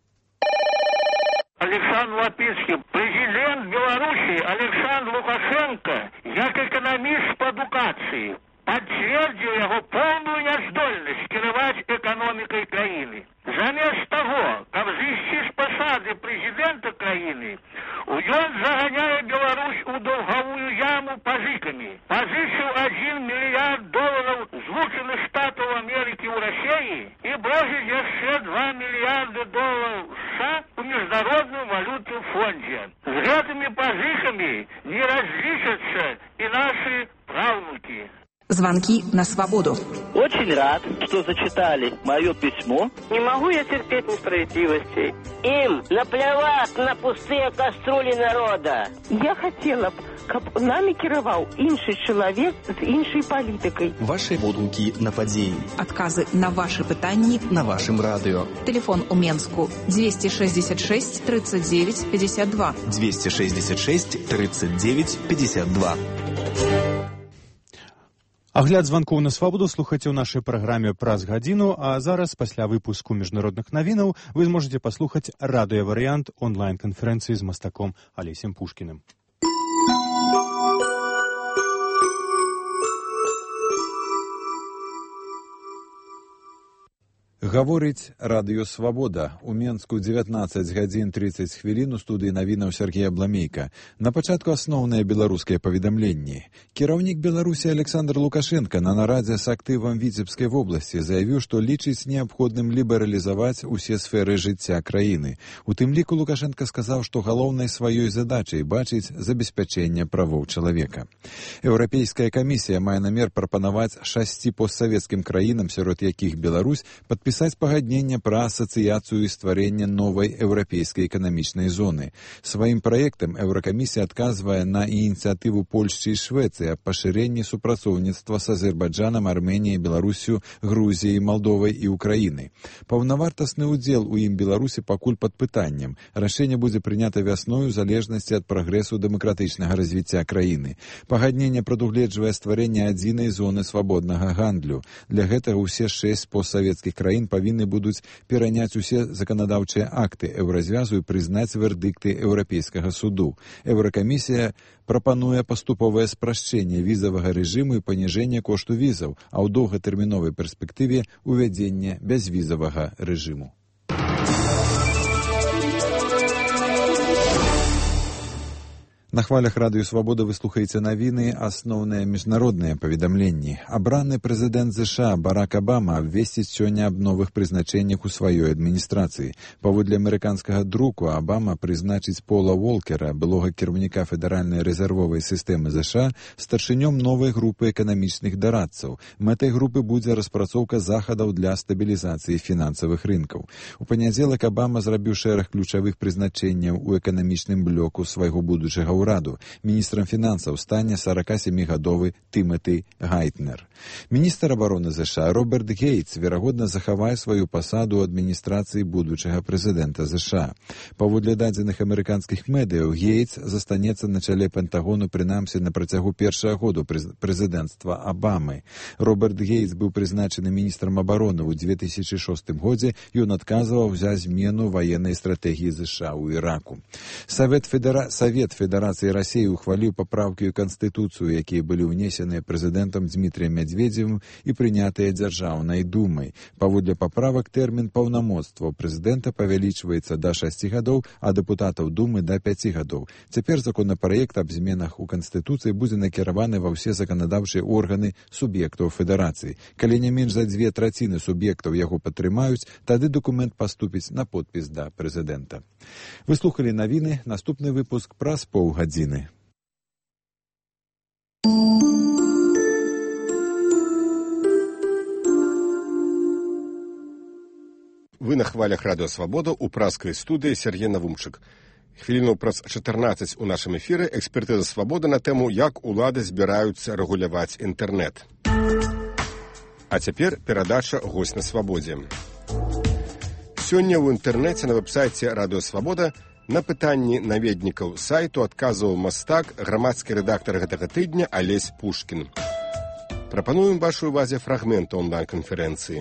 [SPEAKER 11] Александр Лапицкий, президент Беларуси Александр Лукашенко, як экономист по адукации, подтвердил его полную няздольность кіраваць экономикой краины. Замест того, каб зайсці з посады президента краины, ён заганяе Беларусь у долговую яму пазыками. Пазычыў один миллиард долларов Злучаных Штатов Америки у России и бросит яшчэ два миллиарда долларов США у Международном валютном фонде. С гэтыми пазыками не различатся и наши правнуки.
[SPEAKER 7] Звонки на свободу.
[SPEAKER 12] Очень рад
[SPEAKER 8] что зачитали мое письмо.
[SPEAKER 12] Не могу я терпеть несправедливости.
[SPEAKER 13] Им наплевать на пустые кастрюли народа.
[SPEAKER 12] Я хотела б, каб нами кіраваў іншы чалавек з іншай палітыкай.
[SPEAKER 14] Ваши водгукі на падзеі.
[SPEAKER 25] Адказы на ваши пытанні
[SPEAKER 14] на вашым радыё.
[SPEAKER 25] Телефон у Менску двести шестьдесят шесть тридцать девять пятьдесят два.
[SPEAKER 14] двести шестьдесят шесть тридцать девять пятьдесят два.
[SPEAKER 1] Агляд званкоў на свабоду слухайце ў нашай праграме праз гадзіну, а зараз, пасля выпуску міжнародных навінаў, вы зможаце паслухаць радыёварыянт онлайн-канферэнцыі з мастаком Алесем Пушкіным.
[SPEAKER 10] Гаворыць радыё «Свабода». У Менску дзевятнаццаць гадзін тридцать хвілін у студыі навінаў Сергей Абламейка. На пачатку асноўныя беларускія паведамленні. Кіраўнік Беларусі Александр Лукашенко на нарадзе з актывам Віцебскай вобласці заявіў, што лічыць неабходным лібералізаваць усе сферы жыцця краіны. У тым ліку Лукашенко сказаў, што галоўнай сваёй задачай бачыць забеспячэнне правоў чалавека. Еўрапейская камісія мае намер прапанаваць шасці постсавецкім краінам, сярод якіх Беларусь, падпісаць пагаднення пра асацыяцыю і стварэнне новай еўрапейскай эканамічнай зоны. Сваім праектам Еўракамісія адказвае на ініцыятыву Польшчы і Швецыі аб пашырэнні супрацоўніцтва з Азербайджанам, Арменіяй, Беларусю, Грузіяй, Малдовай і Украінай. Паўнавартасны ўдзел у ім Беларусі пакуль пад пытаннем. Рашэнне будзе прынята вясной у залежнасці ад прагрэсу дэмакратычнага развіцця краіны. Пагадненне прадугледжвае стварэнне адзінай зоны свабоднага гандлю. Для гэтага ўсе шэсць постсавецкіх краін павінны будуць пераняць усе заканадаўчыя акты еўразвязу і прызнаць вердыкты Еўрапейскага суду. Еўракамісія прапануе паступовае спрашчэнне візавага рэжыму і паніжэнне кошту візаў, а ў доўгатэрміновай перспектыве увядзенне бязвізавага рэжыму. На хвалях радыё «Свабода» вы слухаеце навіны, асноўныя міжнародныя паведамленні. Абраны прэзідэнт ЗША Барак Абама абвесціць сёння аб новых прызначэннях у сваёй адміністрацыі. Паводле амерыканскага друку Абама прызначыць Пола Волкера, былога кіраўніка федэральнай рэзервовай сістэмы ЗША, старшынём новай групы эканамічных дарадцаў. Мэтай групы будзе распрацоўка захадаў для стабілізацыі фінансавых рынкаў. У панядзелак Абама зрабіў шэраг ключавых прызначэнняў у эканамічным блоку свайго будучага ўраду. Міністрам фінансаў стане сорокасемігадовы Тымоті Гайтнер. Міністр абароны ЗША Роберт Гейтс, верагодна, захавае сваю пасаду ў адміністрацыі будучага прэзідэнта ЗША. Паводле дадзеных амерыканскіх медыяў, Гейтс застанецца на чале Пентагону прынамсі на працягу першага году прэзідэнцтва Абамы. Роберт Гейтс быў прызначаны міністрам абароны ў две тысячы шостым годзе, ён адказваў за змену ваеннай стратэгіі ЗША ў Іраку. Савет Федера... Савет Федэрацыі Расіі ухваліў папраўкі ў Канстытуцыю, якія былі ўнесеныя прэзідэнтам Дмітрыем Медведзевым і прынятыя дзяржаўнай думай. Паводле паправак тэрмін паўнамоцтва прэзідэнта павялічваецца да шасці гадоў, а дэпутатаў думы да пяці гадоў. Цяпер законапраект аб зменах у Канстытуцыі будзе накіраваны ва ўсе заканадаўчыя органы суб'ектаў федэрацыі. Калі не менш за дзве траціны суб'ектаў яго падтрымаюць, тады дакумент паступіць на подпіс да прэзідэнта. Вы слухалі навіны, наступны выпуск праз паўгадзіны.
[SPEAKER 3] Вы на хвалях радыё «Свабода» у праскай студыі Сергей Навумчык. Хвіліну праз чатырнаццаць у нашым эфіры экспертыза «Свабода» на тэму, як улады збіраюцца рэгуляваць інтэрнэт. А цяпер перадача «Госць на свабодзе». Сёння ў інтэрнэце на вэб-сайце радыё «Свабода» на пытанні наведнікаў сайту адказваў мастак, грамадскі рэдактар гэтага тыдня Алесь Пушкін. Прапануем вашай увазе фрагмент онлайн-канферэнцыі.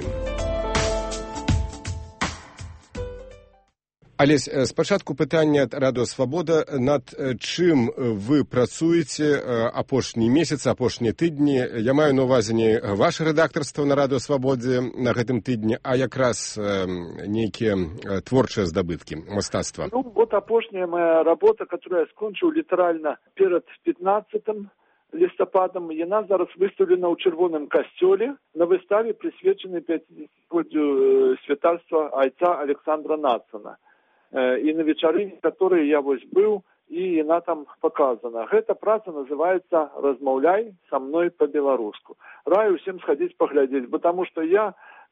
[SPEAKER 3] Алесь, спачатку пытання ад радыё «Свабода», над чым вы працуеце апошні месяц, апошнія тыдні. Я маю на ўвазе не ваше рэдактарства на радыё «Свабодзе» на гэтым тыдні, а якраз нейкія творчыя здабыткі мастацтва.
[SPEAKER 5] Ну, вот апошняя моя работа, которую я скончыў літаральна перад пятнаццатым лістападам, яна зараз выстаўлена ў чырвоным касцёле на выставе, прысвечанай пяцігоддзю святарства айца Александра Нацана. І на вечарыне, которой я вось быў, і яна там показана. Гэта праца называецца «Размаўляй са мной па-беларуску». Раю всем сходить поглядеть, потому что я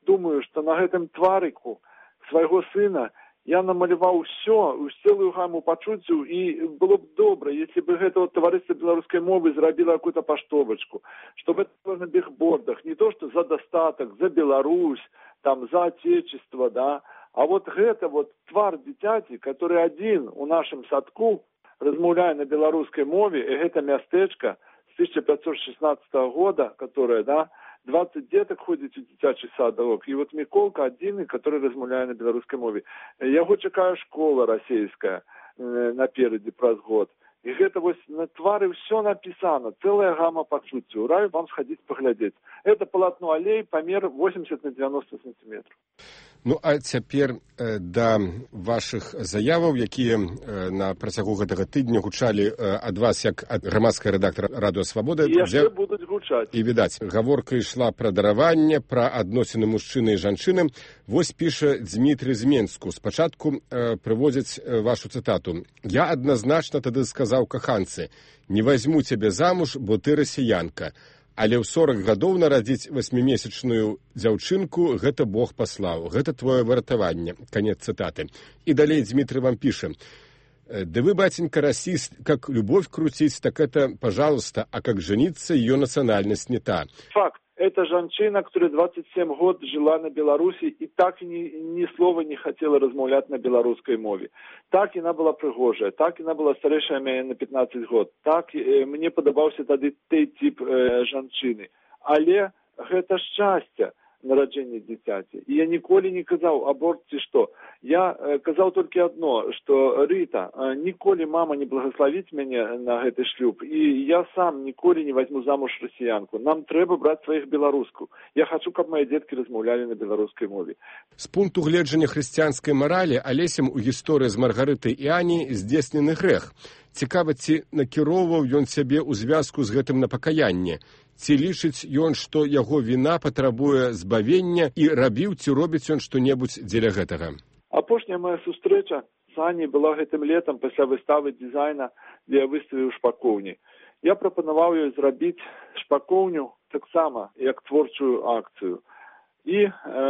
[SPEAKER 5] думаю, што на гэтым тварыку свайго сына я намаляваў усё, цэлую гаму пачуццяў, і было б добра, если бы гэта вот таварыства беларускай мовы зрабіла какую-то паштовачку, чтобы это было на бігбордах, не то, что за дастатак, за Беларусь, там, за отечество, да, а вот гэта вот твар дзіцяці, который адзін у нашым садку размаўляе на беларускай мове, і гэта мястэчка з тысяча пятьсот шестнадцатого года, которое, да, двадцать деток ходит в дзіцячы садок, и вот Миколка адзіны, который размаўляе на беларускай мове. Яго чакае школа расійская э, наперадзе праз год. І гэта вось на твары ўсё напісана, цэлая гама пачуццяў. Раю вам схадзіць паглядзець. Это палатно алей, памер восемьдесят на девяносто сантиметров.
[SPEAKER 3] Ну, а цяпер э, да вашых заяваў, якія э, на працягу гэтага тыдня гучалі э, ад вас, як ад грамадскага рэдактара Радыё Свабода.
[SPEAKER 5] І яшчэ будуць гучаць.
[SPEAKER 3] І, відаць, гаворка ішла пра дараванне, пра адносіны мужчыны і жанчыны. Вось піша Дзмітрый з Менску. Спачатку э, прыводзіць э, вашу цытату. «Я адназначна тады сказаў каханцы, не вазьму цябе замуж, бо ты расіянка. Але ў сорок гадоў нарадзіць васьмімесячную дзяўчынку гэта Бог паслаў. Гэта твоё выратаванне». Канец цытаты. І далей Дзмітрый вам піша. «Да вы, батенька, расист, как любовь крутить, так это, пожалуйста, а как жениться, ее национальность не та».
[SPEAKER 5] Факт. Это женщина, которая двадцать семь год жила на Беларуси и так ни, ни слова не хотела размовлять на белорусской мове. Так она была пригожая, так она была старейшая меня на пятнадцать год. Так э, мне подобался тогда той тип э, женщины. Але это счастье нараджэння дзіцяці. І я ніколі не казаў аборт ці што. Я э, казаў толькі адно, што Рыта, э, ніколі мама не благословіць мяне на гэты шлюб, і я сам ніколі не возьму замуж расіянку. Нам трэба браць сваіх беларуску. Я хачу, каб мае дзеткі размаўлялі на беларускай мове.
[SPEAKER 3] З пункту гледжання хрысціянскай маралі Алесем у гісторыі з Маргарытай і Ані здзейснены грэх. Цікава, ці накіроўваў ён сябе ў звязку з гэтым на пакаянне? Ці лічыць ён, што яго віна патрабуе збавення, і рабіў ці робіць ён што-небудзь дзеля гэтага?
[SPEAKER 5] Апошняя моя сустрэча з Аняй была гэтым летам пасля выставы дызайна, дзе я выставіў шпакоўні. Я прапанаваў ёй зрабіць шпакоўню таксама як творчую акцыю. І э,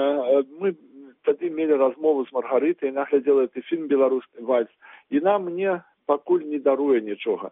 [SPEAKER 5] мы тады мелі размову з Маргарытай, яна глядзела гэты фільм «Беларускі вальс», і яна мне пакуль не даруе нічога.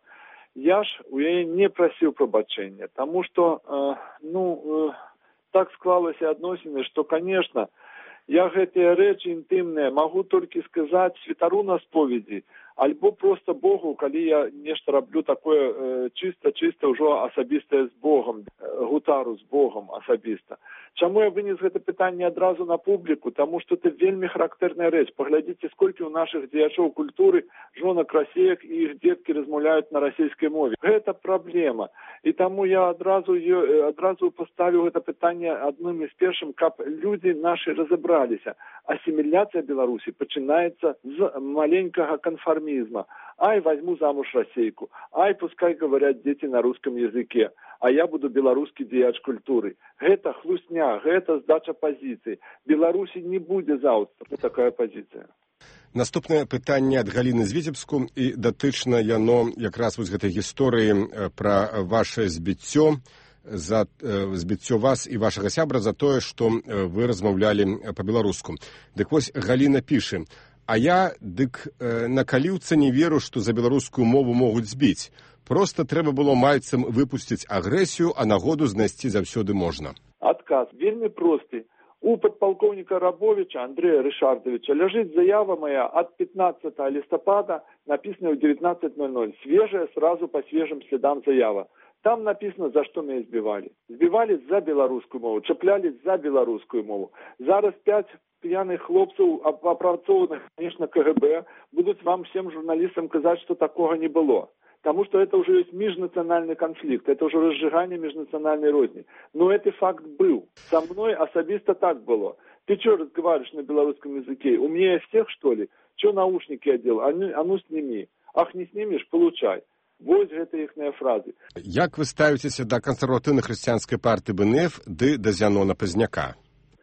[SPEAKER 5] Я ж у яе не прасіў прабачэння, таму што, э, ну, э, так склалася адносіны, што, конечно, я гэтыя рэчы інтымныя магу толькі сказаць святару на споведзі, альбо просто Богу, калі я нешта раблю такое э, чыста-чыста ўжо асабістае з Богом, э, гутару з Богом асабіста. Чаму я вынес гэта пытанне адразу на публіку? Таму што это вельмі характэрная рэч. Паглядзіце, сколькі ў нашых дзеячоў культуры жонак расеек і іх дзеткі размаўляюць на расійскай мове. Гэта праблема. І таму я адразу, адразу паставіў гэта пытанне адным з першым, каб людзі нашы разабраліся. Асіміляцыя Беларусі пачынаецца з маленькага канфармізма. Ай, возьму замуж расейку. Ай, пускай говорят дети на русском языке. А я буду беларускі дзеяч культуры. Гэта хлусня, гэта здача пазіцый. Беларусі не будзе заўтра. Вот такая пазіцыя.
[SPEAKER 3] Наступнае пытанне ад Галіны з Віцебску, і датычна яно якраз вось гэтай гісторыі пра ваше збіццё, за збіццё вас і вашага сябра за тое, што вы размаўлялі па-беларуску. Дык вось Галіна піша: «А я, дык, на каліўца не веру, што за беларускую мову могуць збіць. Просто трэба было мальцам выпусціць агрэсію, а нагоду знайсці заўсёды можна».
[SPEAKER 5] Адказ вельмі просты. У падпалкоўніка Рабовича Андрея Рышардовича ляжыць заява моя ад пятнадцатого листопада, написанная в девятнадцать ноль ноль. Свежая, сразу по свежим следам заява. Там написано, за что меня избивали. Избивали за белорусскую мову, чаплялись за белорусскую мову. Зараз пять пьяных хлопцев, опрацованных, конечно, КГБ, будут вам всем журналистам сказать, что такого не было. Потому что это уже есть межнациональный конфликт, это уже разжигание межнациональной розни. Но этот факт был. Со мной особисто так было. Ты что разговариваешь на белорусском языке? Умнее всех, что ли? Что наушники одел? А ну, а ну сними. Ах, не снимешь? Получай. Вось гэта іхныя фразы.
[SPEAKER 3] Як вы ставіцеся да кансерватыўнай хрысціянскай партыі БНФ ды да Зянона Пазняка?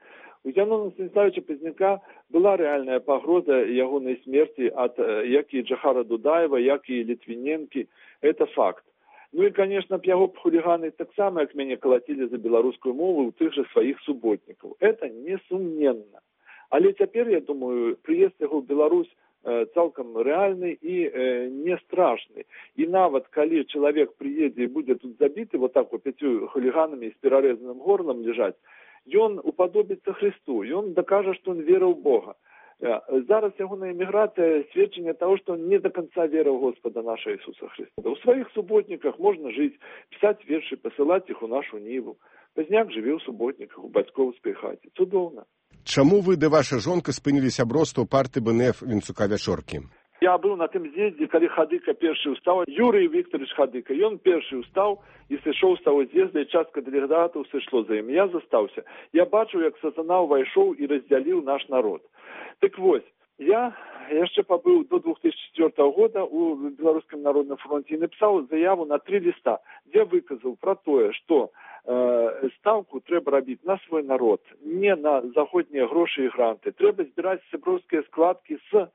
[SPEAKER 5] У Зянона Станіславовича Пазняка была рэальная пагроза ягонай смерці ад як і Джахара Дудаева, як і Літвіненкі. Это факт. Ну і, конечно, б яго хуліганы таксама, як мяне калацілі за беларускую мову ў тых жа сваіх суботнікаў. Это несумненна. Але цяпер, я думаю, прыезд яго ў Беларусь цалкам рэальны і э, не страшны. І нават калі чалавек прыедзе і будзе тут забіты вот так вот пяцю хуліганамі з перарэзаным горлам лежаць, ён уподобіцца Христу, ён дакажа, што он верыў у Бога. Зараз ягоная эміграцыя сведчанне таго, што он не до конца верыў Господа наша Ісуса Христа. У сваіх суботніках можна жыць, пісаць вершы, пасылаць іх у нашу ніву. Пазняк жыве ў суботніках, у бацькоўскай хаце. Цудоўна.
[SPEAKER 3] Чаму вы ды ваша жонка спынілі сяброўства ў партыі бэ эн эф Вінцука-Вячоркі?
[SPEAKER 5] Я быў на тым з'ездзе, калі Хадыка першы ўстаў, Юрый Вікторович Хадыка, ён першы ўстаў і сышоў з таго з'езда, і частка дэлегатаў сышло за ім. Я застаўся. Я бачыў, як сатана ўвайшоў і раздзяліў наш народ. Так вось, я яшчэ пабыў до двух тысячи четвёртого года у Беларускім народным фронте і напісаў заяву на три ліста, дзе выказаў пра тое, што э, стаўку трэба рабіць на свой народ, не на заходнія грошы і гранты. Трэба збіраць сяброўскія складкі з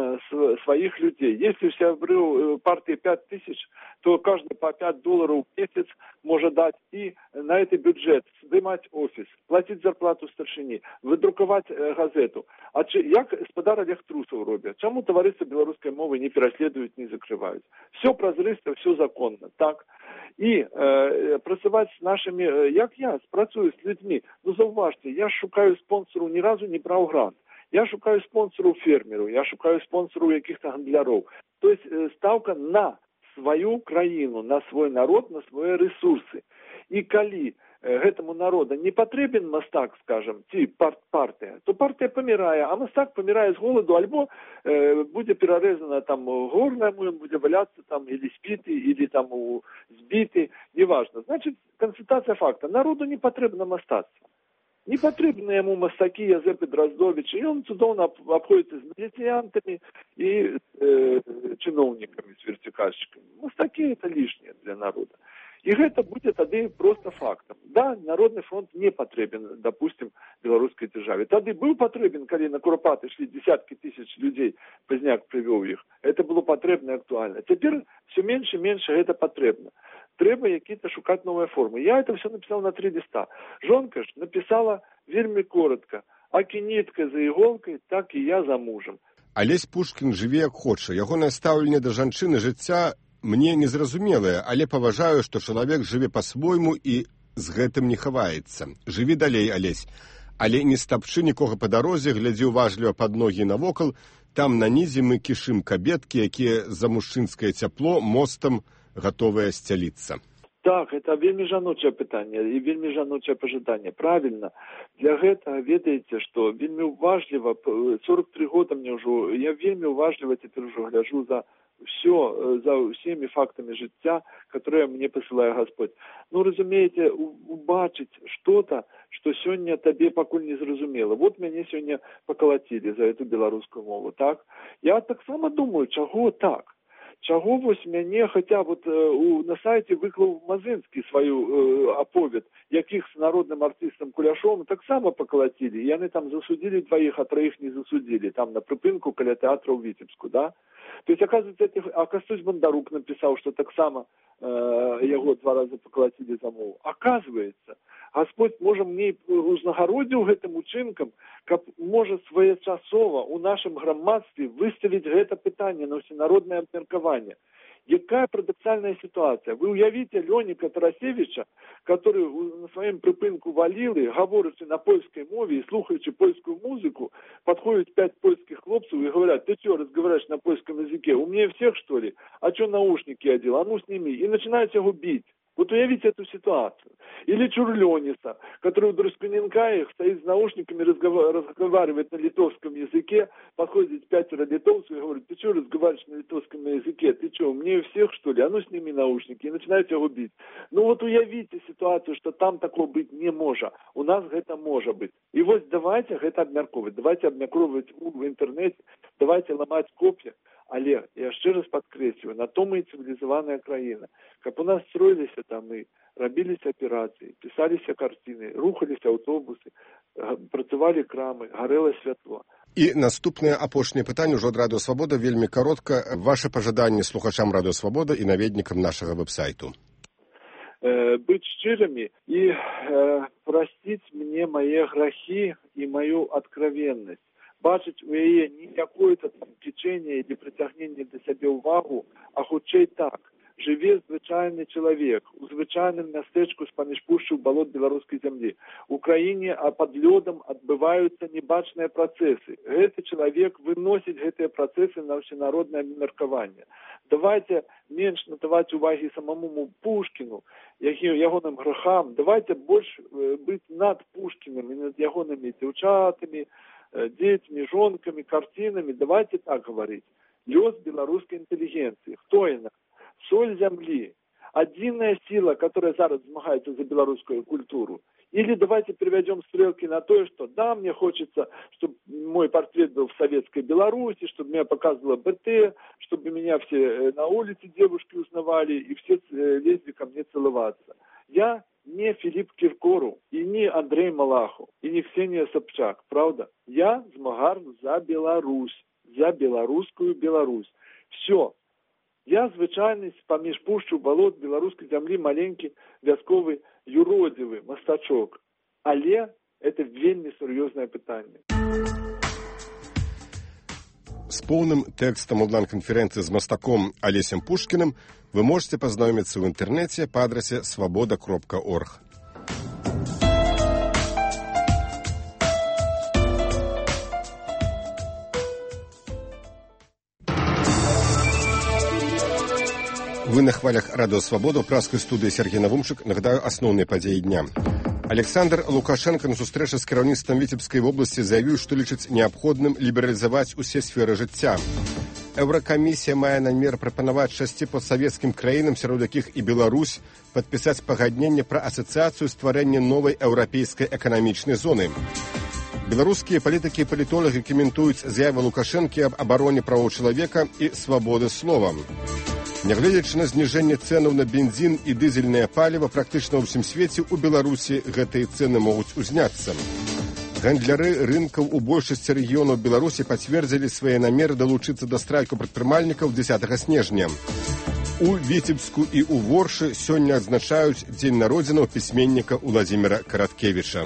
[SPEAKER 5] своих людей. Если у сябры партии пять тысяч, то каждый по пять долларов в месяц может дать и на этот бюджет сдымать офис, платить зарплату старшине, выдрукаваць газету. А чи, як господар Олег Трусов робят? Чему товариство белорусской мовы не переследуют, не закрывают? Все прозрысто, все законно, так? И э, працаваць с нашими, э, як я, працую с людьми. Ну, зауважьте, я шукаю спонсору, ни разу не брал грант. Я шукаю спонсору фермеру, я шукаю спонсору каких-то гандляров. То есть э, ставка на свою краіну, на свой народ, на свои ресурсы. И калі э, гэтому народу не потребен мастак, скажем, ці пар партия, то партия помирая, а мастак помирая с голоду, альбо э, будет перерезано там горло, ему будет валяться там или спитый, или там сбитый, неважно. Значит, констатация факта. Народу не потребно мастаться. Не патрэбны яму мастакі Язэп Драздович, і ён цудоўна абходзіцца з міліцыянтамі і э, чыноўнікамі, з вертыкальшчыкамі. Мастакі это лишнее для народа. І гэта будзе тады проста фактам. Да, Народны фронт не патрэбен, допустим, беларускай дзяржаве. Тады быў патрэбен, калі на Куропаты ішлі десяткі тысяч людзей, Пазняк прывёў іх. Это было патрэбна і актуальна. Цяпер все менш і менш гэта патрэбна. Трэба які-то шукаць новыя формы. Я это все написал на три листа. Жонка ж написала вельмі коротко. Акі нітка за іголкай, так і я за мужем.
[SPEAKER 3] Алесь Пушкін жыве як хоча. Ягонае стаўленне да жанчыны жыцця мне незразумелае, але паважаю, што чалавек жыве па-свойму і з гэтым не хаваецца. Жыві далей, Алесь. Але не стапчы нікога па дарозе, глядзі уважліва пад ногі навокал. Там на нізе мы кішым кабеткі, якія за мужчынскае цяпло мостам готовая сцяліцца.
[SPEAKER 5] Так, это вельмі жаночае пытанне і вельмі жаночае пажаданне. Правильно. Для гэтага ведаеце, што вельмі уважліва, сорок три года мне ўжо, я вельмі уважліва цяпер ужо гляжу за все, за всеми фактами жыцця, которые мне посылае Господь. Ну, разумееце, убачыць что-то, что сёння табе пакуль не зразумела. Вот мяне сёння покалацілі за эту беларускую мову, так? Я таксама думаю, чаго так? Чаго вось мяне, хотя вот э, у, на сайце выклаў Мазынскі сваю э, аповед, якіх з народным артыстам Куляшовым таксама покалацілі. Яны там засудзілі двоих, а троих не засудзілі. Там на прыпынку каля тэатра ў Віцебску, да? То есть, оказывается, этих, а Кастусь Бандарук написал, что таксама э, яго два раза покалацілі за мову. Оказывается, Господь можа мне узнагародзіў гэтым учынкам, каб можа своечасова у нашым грамадстве выставіць гэта пытанне на ўсенароднае абмеркаванне. Якая парадоксальная ситуация? Вы уявите Лёніка Тарасевича, который на своем прыпынку валілы, гаворачы на польской мове и слухаючи польскую музыку, подходят пять польских хлопцев и говорят: ты что, разговариваешь на польском языке? Умнее всех, что ли? А что наушники одел? А ну сними. И начинают его бить. Вот уявите эту ситуацию. Или Чурлёниса, который у Друсканенкаих стоит с наушниками, разговаривает на литовском языке, подходит пятеро литовцев и говорит: ты что разговариваешь на литовском языке? Ты что, умнее всех, что ли? А ну сними наушники. И начинают его бить. Ну вот уявите ситуацию, что там такого быть не может. У нас это может быть. И вот давайте это обмярковывать. Давайте обмярковывать в интернете, давайте ломать копья. Але, я ще раз подкреслюю, на то мы и цивилизованная краина. Как у нас строились там и робились операции, писались картины, рухались автобусы, працевали крамы, горело світло.
[SPEAKER 3] І наступнае апошняе пытанне ўжо ад Радыё Свабода, вельмі каротка. Ваше пажаданне слухачам Радыё Свабода і наведнікам нашага вэб-сайту.
[SPEAKER 5] Э, быть щирыми и э, простить мне мои грехи и мою откровенность. Бачыць у яе не какое-то течение или притягнение до себе увагу, а хутчэй так. Жыве звычайны чалавек у звычайным мястэчку з-паміж пушчы ў балот беларускай зямлі. У краіне а пад лёдам адбываюцца небачныя працэсы. Гэты чалавек выносіць гэтыя працэсы на ўсенароднае меркаванне. Давайте менш надаваць увагі самому Пушкіну, ягоным грахам. Давайте больш быць над Пушкіным і над ягонымі дзяўчатамі, дзецьмі, жонкамі, карцінамі. Давайте так гаварыць. Лёс беларускай інтэлігенцыі. Хто яна? Соль земли, одинная сила, которая зараз змагается за белорусскую культуру. Или давайте переведем стрелки на то, что да, мне хочется, чтобы мой портрет был в советской Беларуси, чтобы меня показывало БТ, чтобы меня все на улице девушки узнавали и все лезли ко мне целоваться. Я не Филипп Киркоров, и не Андрей Малахов, и не Ксения Собчак, правда? Я змагар за Беларусь, за белорусскую Беларусь. Все. Я звычайны паміж пушчу балот беларускай зямлі маленькі вясковы юродзівы мастачок. Але это вельмі сур'ёзнае пытанне.
[SPEAKER 3] С поўным тэкстам онлайн-канферэнцыі з мастаком Алесем Пушкіным вы можете пазнаёміцца ў інтэрнэце па адрасе свабода кропка орг. Вы на хвалях Радыё Свабода, ў праскай студыі Сергей Навумчык. Нагадаю асноўныя падзеі дня. Александр Лукашенко на сустрэчы з кіраўніцтвам Віцебскай вобласці заявіў, што лічыць неабходным лібералізаваць усе сферы жыцця. Еўракамісія мае намер прапанаваць шасці постсавецкім краінам, сярод якіх і Беларусь, падпісаць пагадненне пра асацыяцыю стварэння новай еўрапейскай эканамічнай зоны. Беларускія палітыкі і палітолагі каментуюць заявы Лукашэнкі аб абароне правоў чалавека і свабоды слова. Нягледзячы на зніжэнне цэнаў на бензін і дызельнае паліва, практычна ва ўсім свеце ў Беларусі гэтыя цэны могуць узняцца. Гандляры рынкаў у большасці рэгіёнаў Беларусі пацвердзілі свае намеры далучыцца да страйку прадпрымальнікаў дзесятага снежня. У Віцебску і ў Воршы сёння адзначаюць дзень народзінаў пісьменніка Уладзіміра Караткевіча.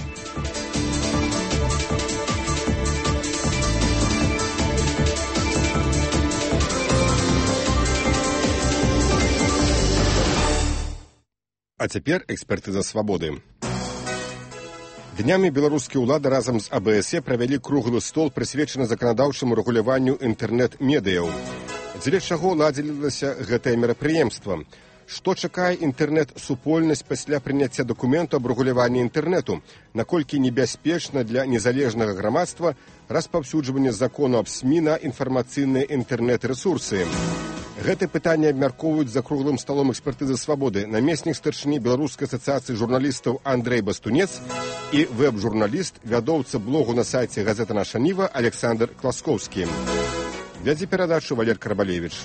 [SPEAKER 3] А цяпер экспертыза свабоды. Днямі беларускія ўлады разам з А Бэ Эс Е правялі круглы стол, прысвечаны заканадаўчаму рэгуляванню інтэрнэт-медыяў. Дзеля чаго ладзілася гэтае мерапрыемства? Што чакае інтэрнэт-супольнасць пасля прыняцця дакументу аб рэгуляванні інтэрнэту? Наколькі небяспечна для незалежнага грамадства распаўсюджванне закону аб СМІ на інфармацыйныя інтэрнэт-рэсурсы? Гэта пытанне абмяркоўваюць за круглым сталом экспертызы свабоды намеснік старшыні Беларускай асацыяцыі журналістаў Андрэй Бастунец і вэб-журналіст, вядоўца блогу на сайце газета «Наша Ніва» Александр Класкоўскі. Вядзе перадачу Валер Карабалевіч.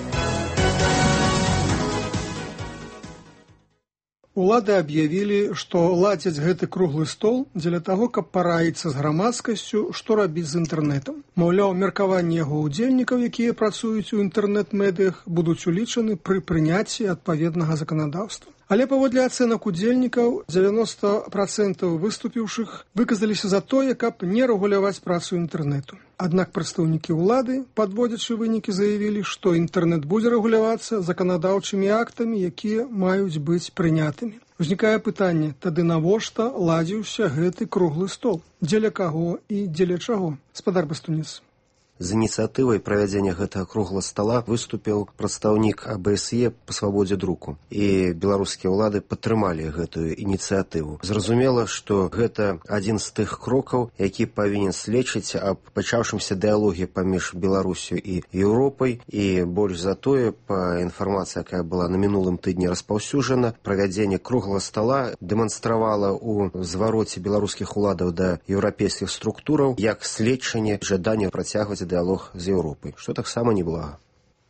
[SPEAKER 9] Улады аб'явілі, што ладзяць гэты круглы стол дзеля таго, каб параіцца з грамадскасцю, што рабіць з інтэрнэтам. Маўляў, меркаванні яго ўдзельнікаў, якія працуюць у інтэрнэт-медыях, будуць улічаны пры прыняцці адпаведнага заканадаўства. Але паводле ацэнак удзельнікаў, дзевяноста працэнтаў выступіўшых выказаліся за тое, каб не рэгуляваць працу інтэрнэту. Аднак прадстаўнікі ўлады, падводзячы вынікі, заявілі, што інтэрнэт будзе рэгулявацца заканадаўчымі актамі, якія маюць быць прынятымі. Узнікае пытанне, тады навошта ладзіўся гэты круглы стол? Дзеля каго і дзеля чаго? Спадар Бастунец.
[SPEAKER 15] З ініцыятывай правядзення гэтага круглага стала выступіў прадстаўнік А Бэ Эс Е па свабодзе друку. І беларускія ўлады падтрымалі гэтую ініцыятыву. Зразумела, што гэта адзін з тых крокаў, які павінен сведчыць аб пачаўшымся дыялоге паміж Беларусю і Еўропай. І больш за тое, па інфармацыі, якая была на мінулым тыдні распаўсюджана, правядзенне круглага стала дэманстравала ў звароце беларускіх уладаў да еўрапейскіх структураў як сведчанне жадання працягваць дыялог з Еўропай, што таксама неблага.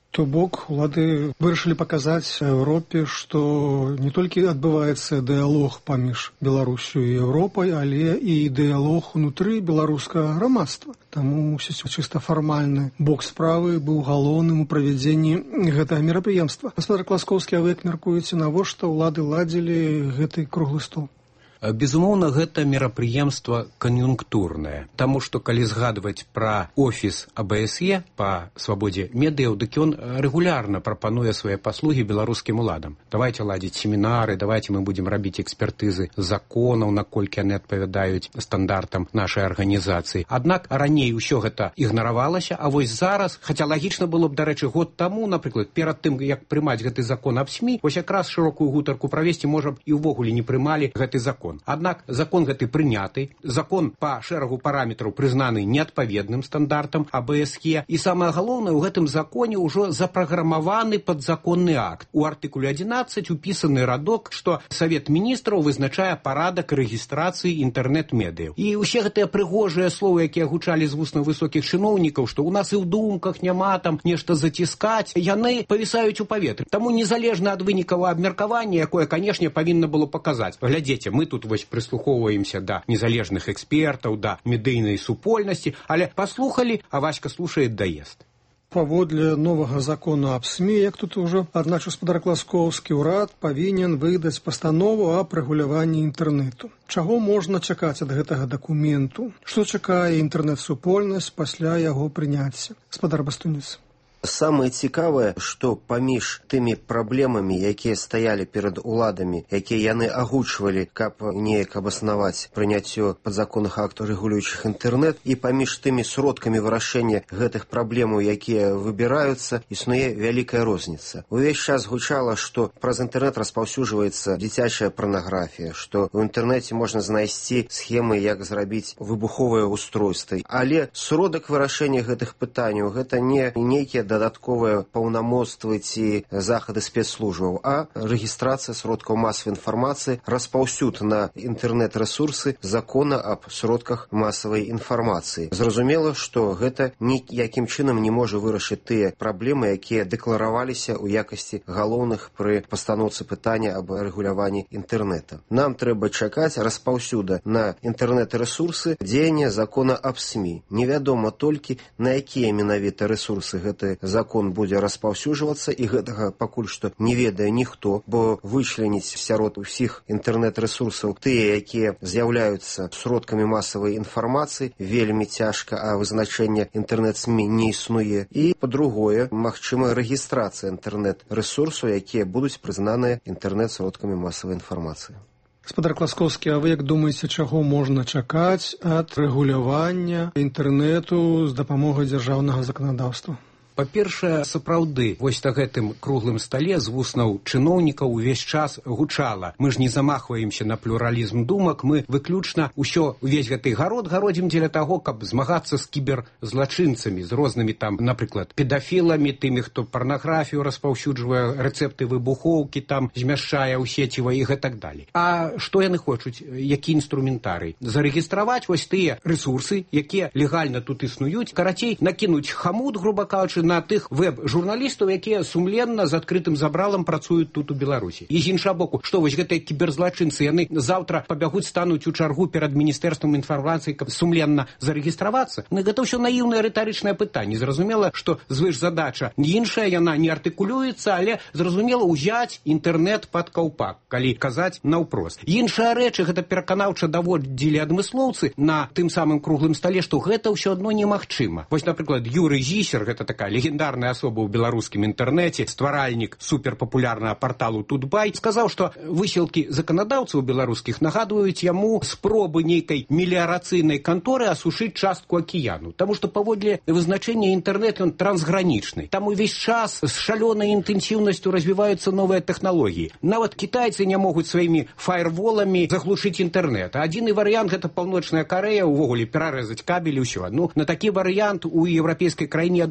[SPEAKER 9] То бок улады вырашылі паказаць Еўропе, што не толькі адбываецца дыялог паміж Беларусю і Еўропай, але і дыялог унутры беларускага грамадства. Таму чыста фармальны бок справы быў галоўным у правядзенні гэтага мерапрыемства. Гаспадар Класкоўскі, а вы як мяркуеце, навошта ўлады ладзілі гэты круглы стол?
[SPEAKER 16] Безумоўна, гэта мерапрыемства кан'юнктурнае, таму што калі згадваць пра офіс А Б С Е па свабодзе медыяў, дык ён рэгулярна прапануе свае паслугі беларускім уладам. Давайце ладзіць семінары, давайце мы будзем рабіць экспертызы законаў, наколькі яны адпавядаюць стандартам нашай арганізацыі. Аднак раней усё гэта ігнаравалася, а вось зараз, хаця лагічна было б, дарэчы, год таму, напрыклад, перад тым, як прымаць гэты закон аб СМІ, вось якраз шырокую гутарку правесці, можа б, і ўвогуле не прымалі гэты закон. Аднак закон гэты прыняты, закон па шэрагу параметраў прызнаны неадпаведным стандартам А Б С Е, і самае галоўнае, у гэтым законе ўжо запраграмаваны падзаконны акт. У артыкуле адзінаццаць упісаны радок, што Савет міністраў вызначае парадак рэгістрацыі інтэрнэт-медыяў. І ўсе гэтыя прыгожыя словы, якія гучалі з вуснаў высокіх чыноўнікаў, што ў нас і ў думках няма там нешта заціскаць, яны павісаюць у паветры. Таму незалежна ад вынікаў абмеркавання, якое, канешне, павінна было паказаць. Глядзіце, мы тут вось прыслухоўваемся да незалежных экспертаў, да медыйнай супольнасці, але паслухалі, а Васька слушает, даест.
[SPEAKER 9] Паводле новага закона аб СМІ, як тут ужо адзначыў гаспадар Класкоўскі, урад павінен выдаць пастанову аб рэгуляванні інтэрнэту. Чаго можна чакаць ад гэтага дакументу? Што чакае інтэрнэт-супольнасць пасля яго прыняцця? Гаспадар Бастуніц.
[SPEAKER 15] Самае цікавае, што паміж тымі праблемамі, якія стаялі перад уладамі, якія яны агучвалі, каб неяк абаснаваць прыняццё падзаконных актаў, рэгулюючых інтэрнэт, і паміж тымі сродкамі вырашэння гэтых праблемаў, якія выбіраюцца, існуе вялікая розніца. Увесь час гучала, што праз інтэрнэт распаўсюджваецца дзіцячая парнаграфія, што ў інтэрнэце можна знайсці схемы, як зрабіць выбуховыя устройствы. Але сродак вырашэння гэтых пытанняў гэта не нейкія дадатковыя паўнамоцтвы ці захады спецслужбаў, а рэгістрацыя сродкаў масавай інфармацыі, распаўсюд на інтэрнэт-рэсурсы закона аб сродках масавай інфармацыі. Зразумела, што гэта ніякім чынам не можа вырашыць тыя праблемы, якія дэклараваліся ў якасці галоўных пры пастаноўцы пытання аб рэгуляванні інтэрнэта. Нам трэба чакаць распаўсюда на інтэрнэт-рэсурсы дзеяння закона аб СМІ. Невядома толькі, на якія менавіта рэсурсы гэты закон будзе распаўсюджвацца, і гэтага пакуль што не ведае ніхто, бо вычленіць сярод усіх інтэрнэт-рэсурсаў тыя, якія з'яўляюцца сродкамі масавай інфармацыі, вельмі цяжка, а вызначэнне інтэрнэт-СМІ не існуе. І, па-другое, магчыма рэгістрацыя інтэрнэт-рэсурсаў, якія будуць прызнаныя інтэрнэт-сродкамі масавай інфармацыі.
[SPEAKER 9] Гаспадар Класкоўскі, а вы як думаеце, чаго можна чакаць ад рэгулявання інтэрнэту з дапамогай дзяржаўнага заканадаўства?
[SPEAKER 16] Па-першае, сапраўды, вось на гэтым круглым стале з вуснаў чыноўнікаў увесь час гучала. Мы ж не замахваемся на плюралізм думак, мы выключна ўсё, увесь гэты гарод гародзім дзеля таго, каб змагацца з кіберзлачынцамі, з рознымі там, напрыклад, педафіламі, тымі, хто парнаграфію распаўсюджвае, рэцэпты выбухоўкі там змяшчае ў сеціва і гэтак далей. А што яны хочуць? Які інструментарый? Зарэгістраваць вось тыя рэсурсы, якія легальна тут існуюць, карацей, накінуць хамут, груба кажучы, на тых веб-журналістаў, якія сумленна з адкрытым забралам працуюць тут у Беларусі. І з іншага боку, што вось гэтыя кіберзлачынцы, яны заўтра пабягуць, стануць у чаргу перад міністэрствам інфармацыі, каб сумленна зарэгістравацца? Ну, гэта ўсё наіўнае рытарычнае пытанне. Зразумела, што звышзадача іншая, яна не артыкулюецца, але зразумела ўзяць інтэрнэт пад каўпак, калі казаць наўпрост. Іншая рэч, гэта пераканаўча даводзілі адмыслоўцы на тым самым круглым стале, што гэта ўсё адно немагчыма. Вось, напрыклад, Юрый Зісер, гэта такая легендарная асоба ў беларускім інтэрнэце, стваральнік суперпапулярнага парталу Тутбай, сказаў, што высілкі заканадаўцаў беларускіх нагадваюць яму спробы нейкай меліярацыйнай канторы асушыць частку акіяну. Таму што паводле вызначэння інтэрнэт ён трансгранічны. Там увесь час з шалёнай інтэнсіўнасцю развіваюцца новыя тэхналогіі. Нават кітайцы не могуць сваімі фаерволамі заглушыць інтэрнэт. А адзіны варыянт — гэта паўночная Карэя, увогуле перарэзаць кабель і ўсё. Ну, на такі варыянт у еўрапейскай краіне, я думаю,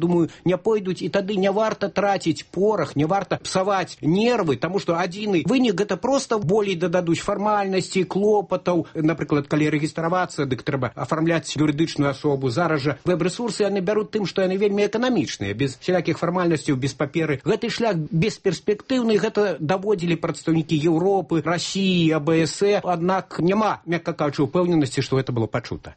[SPEAKER 16] не пойдуць, і тады не варта траціць порах, не варта псаваць нервы, таму што адзіны вынік гэта проста болей дададуць фармальнасці, клопатаў. Напрыклад, калі рэгістравацца, дык трэба афармляць юрыдычную асобу. Зараз жа вэб-рэсурсы яны бяруць тым, што яны вельмі эканамічныя, без всялякіх фармальнасцяў, без паперы. Гэты шлях бесперспектыўны, гэта даводзілі прадстаўнікі Еўропы, Расіі, а бэ эс э, аднак няма, мякка кажучы, упэўненасці, што гэта было пачута.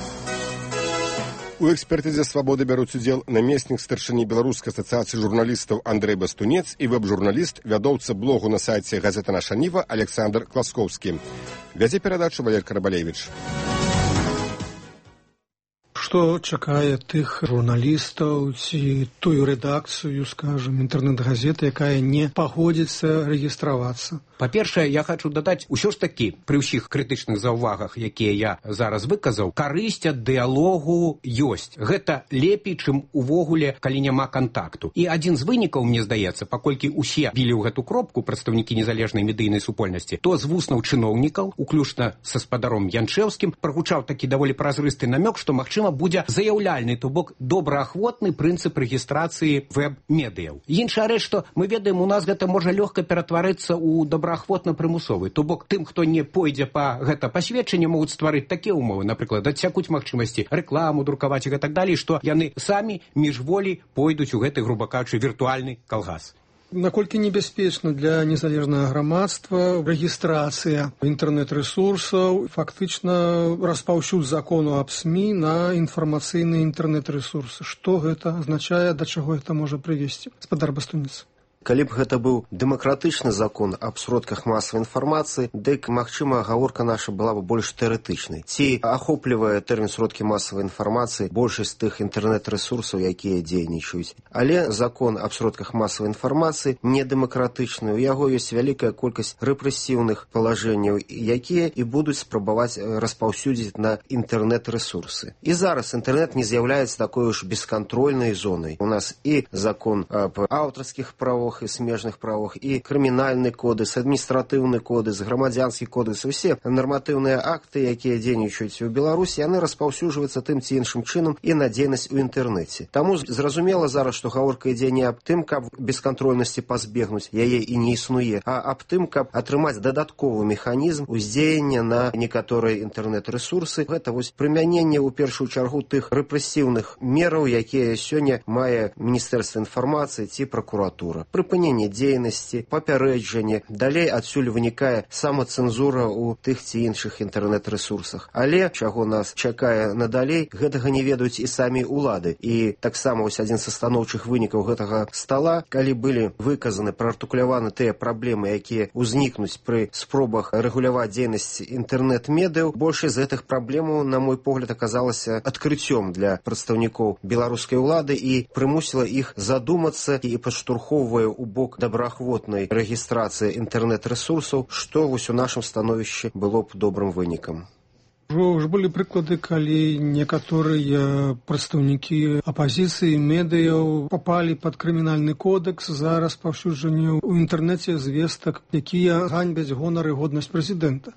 [SPEAKER 3] У экспертызе «Свабоды» бяруць удзел намеснік старшыні Беларускай асацыяцыі журналістаў Андрэй Бастунец і вэб-журналіст, вядоўца блогу на сайце газета «Наша Ніва» Александр Класкоўскі. Вядзе перадачу Валер Карабалевіч.
[SPEAKER 9] Што чакае тых журналістаў ці тую рэдакцыю, скажем, інтэрнэт-газеты, якая не пагодзіцца рэгістравацца?
[SPEAKER 16] Па-першае, я хочу дадаць, усё ж такі, пры ўсіх крытычных заўвагах, якія я зараз выказаў, карысць ад дыялогу ёсць. Гэта лепей, чым увогуле, калі няма кантакту. І адзін з вынікаў, мне здаецца, паколькі ўсе білі ў гэту кропку прадстаўнікі незалежнай медыйнай супольнасці, то з вуснаў чыноўнікаў, уключна са спадаром Янчэўскім, прагучаў такі даволі празрысты намёк, што, магчыма, будзе заяўляльны, то бок добраахвотны прынцып рэгістрацыі вэб-медыяў. Іншая рэч, што мы ведаем, у нас гэта можа лёгка ператварыцца ў добраахвотна-прымусовы. То бок тым, хто не пойдзе па гэта пасведчанне, могуць стварыць такія ўмовы, напрыклад, адсякуць магчымасці рэкламу друкаваць і гэтак далей, што яны самі міжволі пойдуць у гэты, груба кажучы, віртуальны калгас.
[SPEAKER 9] Наколькі небяспечна для незалежнага грамадства рэгістрацыя інтэрнэт-рэсурсаў, фактычна распаўсюд закону аб СМІ на інфармацыйныя інтэрнэт-рэсурсы? Што гэта азначае, да чаго гэта можа прывесці? Спадар Бастунец.
[SPEAKER 15] Калі б гэта быў дэмакратычны закон аб сродках масавай інфармацыі, дык, магчыма, гаворка наша была б больш тэарэтычнай. Ці ахоплівае тэрмін сродкі масавай інфармацыі большасць тых інтэрнэт-рэсурсаў, якія дзейнічаюць. Але закон аб сродках масавай інфармацыі не дэмакратычны. У яго ёсць вялікая колькасць рэпрэсіўных палажэнняў, якія і будуць спрабаваць распаўсюдзіць на інтэрнэт-рэсурсы. І зараз інтэрнэт не з'яўляецца такой уж бескантрольнай зонай. У нас і закон аб аўтарскіх правах, і смежных правах, і крымінальны кодекс, адміністратыўны кодекс, грамадзянскі кодекс, усе нарматыўныя акты, якія дзейнічаюць у Беларусі, яны распаўсюджваюцца тым ці іншым чынам і на дзейнасць у інтэрнэце. Таму зразумела зараз, што гаворка ідзе не аб тым, каб бескантрольнасці пазбегнуць, яе і не існуе, а аб тым, каб атрымаць дадатковы механізм уздзеяння на некаторыя інтэрнэт-рэсурсы. Гэта вось прымяненне ў першую чаргу тых рэпрэсіўных мераў, якія сёння мае Міністэрства інфармацыі ці пракуратура. Прыпыненне дзейнасці, папярэджанне. Далей адсюль вынікае самацэнзура ў тых ці іншых інтэрнэт-рэсурсах. Але, чаго нас чакае надалей, гэтага не ведаюць і самі ўлады. І таксама вось адзін са станоўчых вынікаў гэтага стала, калі былі выказаны, праартыкуляваны тыя праблемы, якія ўзнікнуць пры спробах рэгуляваць дзейнасць інтэрнэт-медыяў, большасць з гэтых праблемаў, на мой погляд, аказалася адкрыццём для прадстаўнікоў беларускай улады і прымусіла іх задумацца і падштурхоўвае у бок добраахвотнай рэгістрацыі інтэрнэт-рэсурсаў, што вось у нашым становішчы было б добрым вынікам.
[SPEAKER 9] Ужо былі прыклады, калі некаторыя прадстаўнікі апазіцыі, медыяў папалі пад крымінальны кодекс за распаўсюджанне ў інтэрнэце звестак, якія ганьбяць гонар і годнасць прэзідэнта.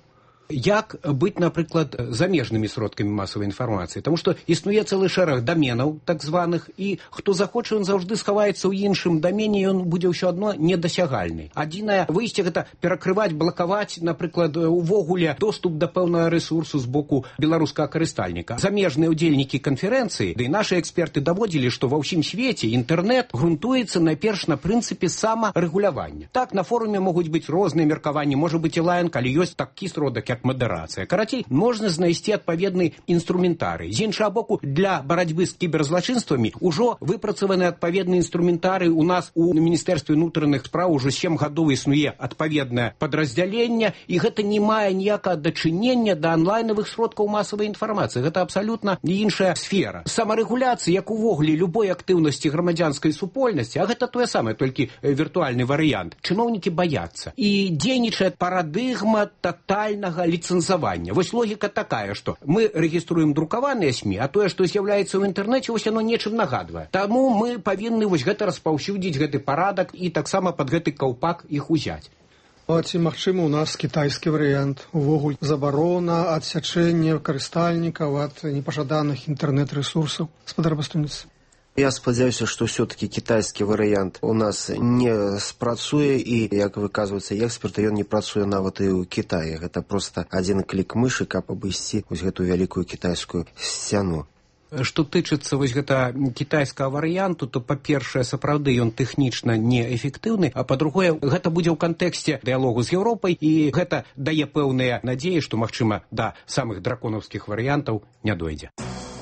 [SPEAKER 16] Як быць, напрыклад, замежнымі сродкамі масавай інфармацыі? Таму што існуе цэлы шэраг даменаў, так званых, і хто захоча, ён заўжды схаваецца ў іншым дамене, ён будзе ўсё адно недасягальны. Адзінае выйсце гэта перакрываць, блакаваць, напрыклад, увогуле доступ да пэўнага рэсурсу з боку беларускага карыстальніка. Замежныя ўдзельнікі канферэнцыі, ды і нашы эксперты даводзілі, што ва ўсім свеце інтэрнэт грунтуецца найперш на прынцыпе самарэгулявання. Так, на форуме могуць быць розныя меркаванні, можа быць і лаян, калі ёсць такі сродак, як мадэрацыя. Карацей, можна знайсці адпаведны інструментарый. З іншага боку, для барацьбы з кіберзлачынствамі ўжо выпрацаваны адпаведны інструментарый. У нас у Міністэрстве ўнутраных спраў ужо сем гадоў існуе адпаведнае падраздзяленне, і гэта не мае ніякага дачынення да онлайнавых сродкаў масавай інфармацыі. Гэта абсалютна іншая сфера. Самарэгуляцыя, як увогуле любой актыўнасці грамадзянскай супольнасці, а гэта тое самае, толькі віртуальны варыянт. Чыноўнікі баяцца. І дзейнічае парадыгма татальнага ліцэнзавання. Вось логіка такая, што мы рэгіструем друкаваныя СМІ, а тое, што з'яўляецца ў інтэрнэце, вось яно нечым нагадвае. Таму мы павінны вось гэта распаўсюдзіць, гэты парадак, і таксама пад гэты каўпак іх узяць.
[SPEAKER 9] А ці магчыма ў нас кітайскі варыянт? Увогуле забарона, адсячэнне карыстальнікаў ад непажаданых інтэрнэт-рэсурсаў? Спадар Бастунец.
[SPEAKER 15] Я спадзяюся, што ўсё-такі кітайскі варыянт у нас не спрацуе і, як выказваюцца эксперты, ён не працуе нават і ў Кітаі. Гэта проста адзін клік мышы, каб абысці вось гэтую вялікую кітайскую сцяну.
[SPEAKER 16] Што тычыцца вось гэта кітайскага варыянту, то па-першае, сапраўды ён тэхнічна неэфектыўны, а па-другое, гэта будзе ў кантэксце дыялогу з Еўропай, і гэта дае пэўныя надзеі, што, магчыма, да самых драконаўскіх варыянтаў не дойдзе.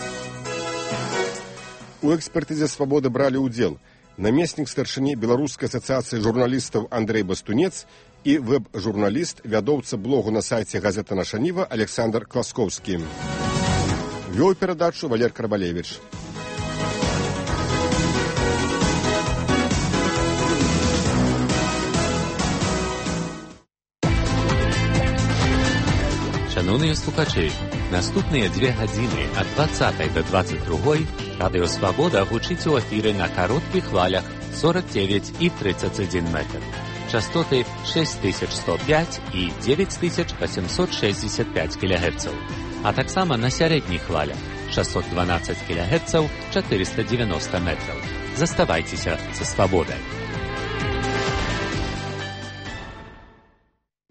[SPEAKER 3] У экспертызе «Свабоды» бралі ўдзел намеснік старшыні Беларускай асацыяцыі журналістаў Андрэй Бастунец і вэб-журналіст, вядоўца блогу на сайце газета «Наша Ніва» Александр Класкоўскі. Вёў перадачу Валер Карбалевіч.
[SPEAKER 17] Шановні слухачі, наступныя две гадзіны ад дваццатай да дваццаць другой радыё «Свабода» гучыць у эфіры на кароткіх хвалях сорок девять і тридцать один метр. Частоты шесть тысяч сто пять і девять тысяч восемьсот шестьдесят пять килогерцаў, а таксама на сярэдніх хвалях шестьсот двенадцать килогерцаў, четыреста девяносто метров. Заставайцеся са «Свабодай».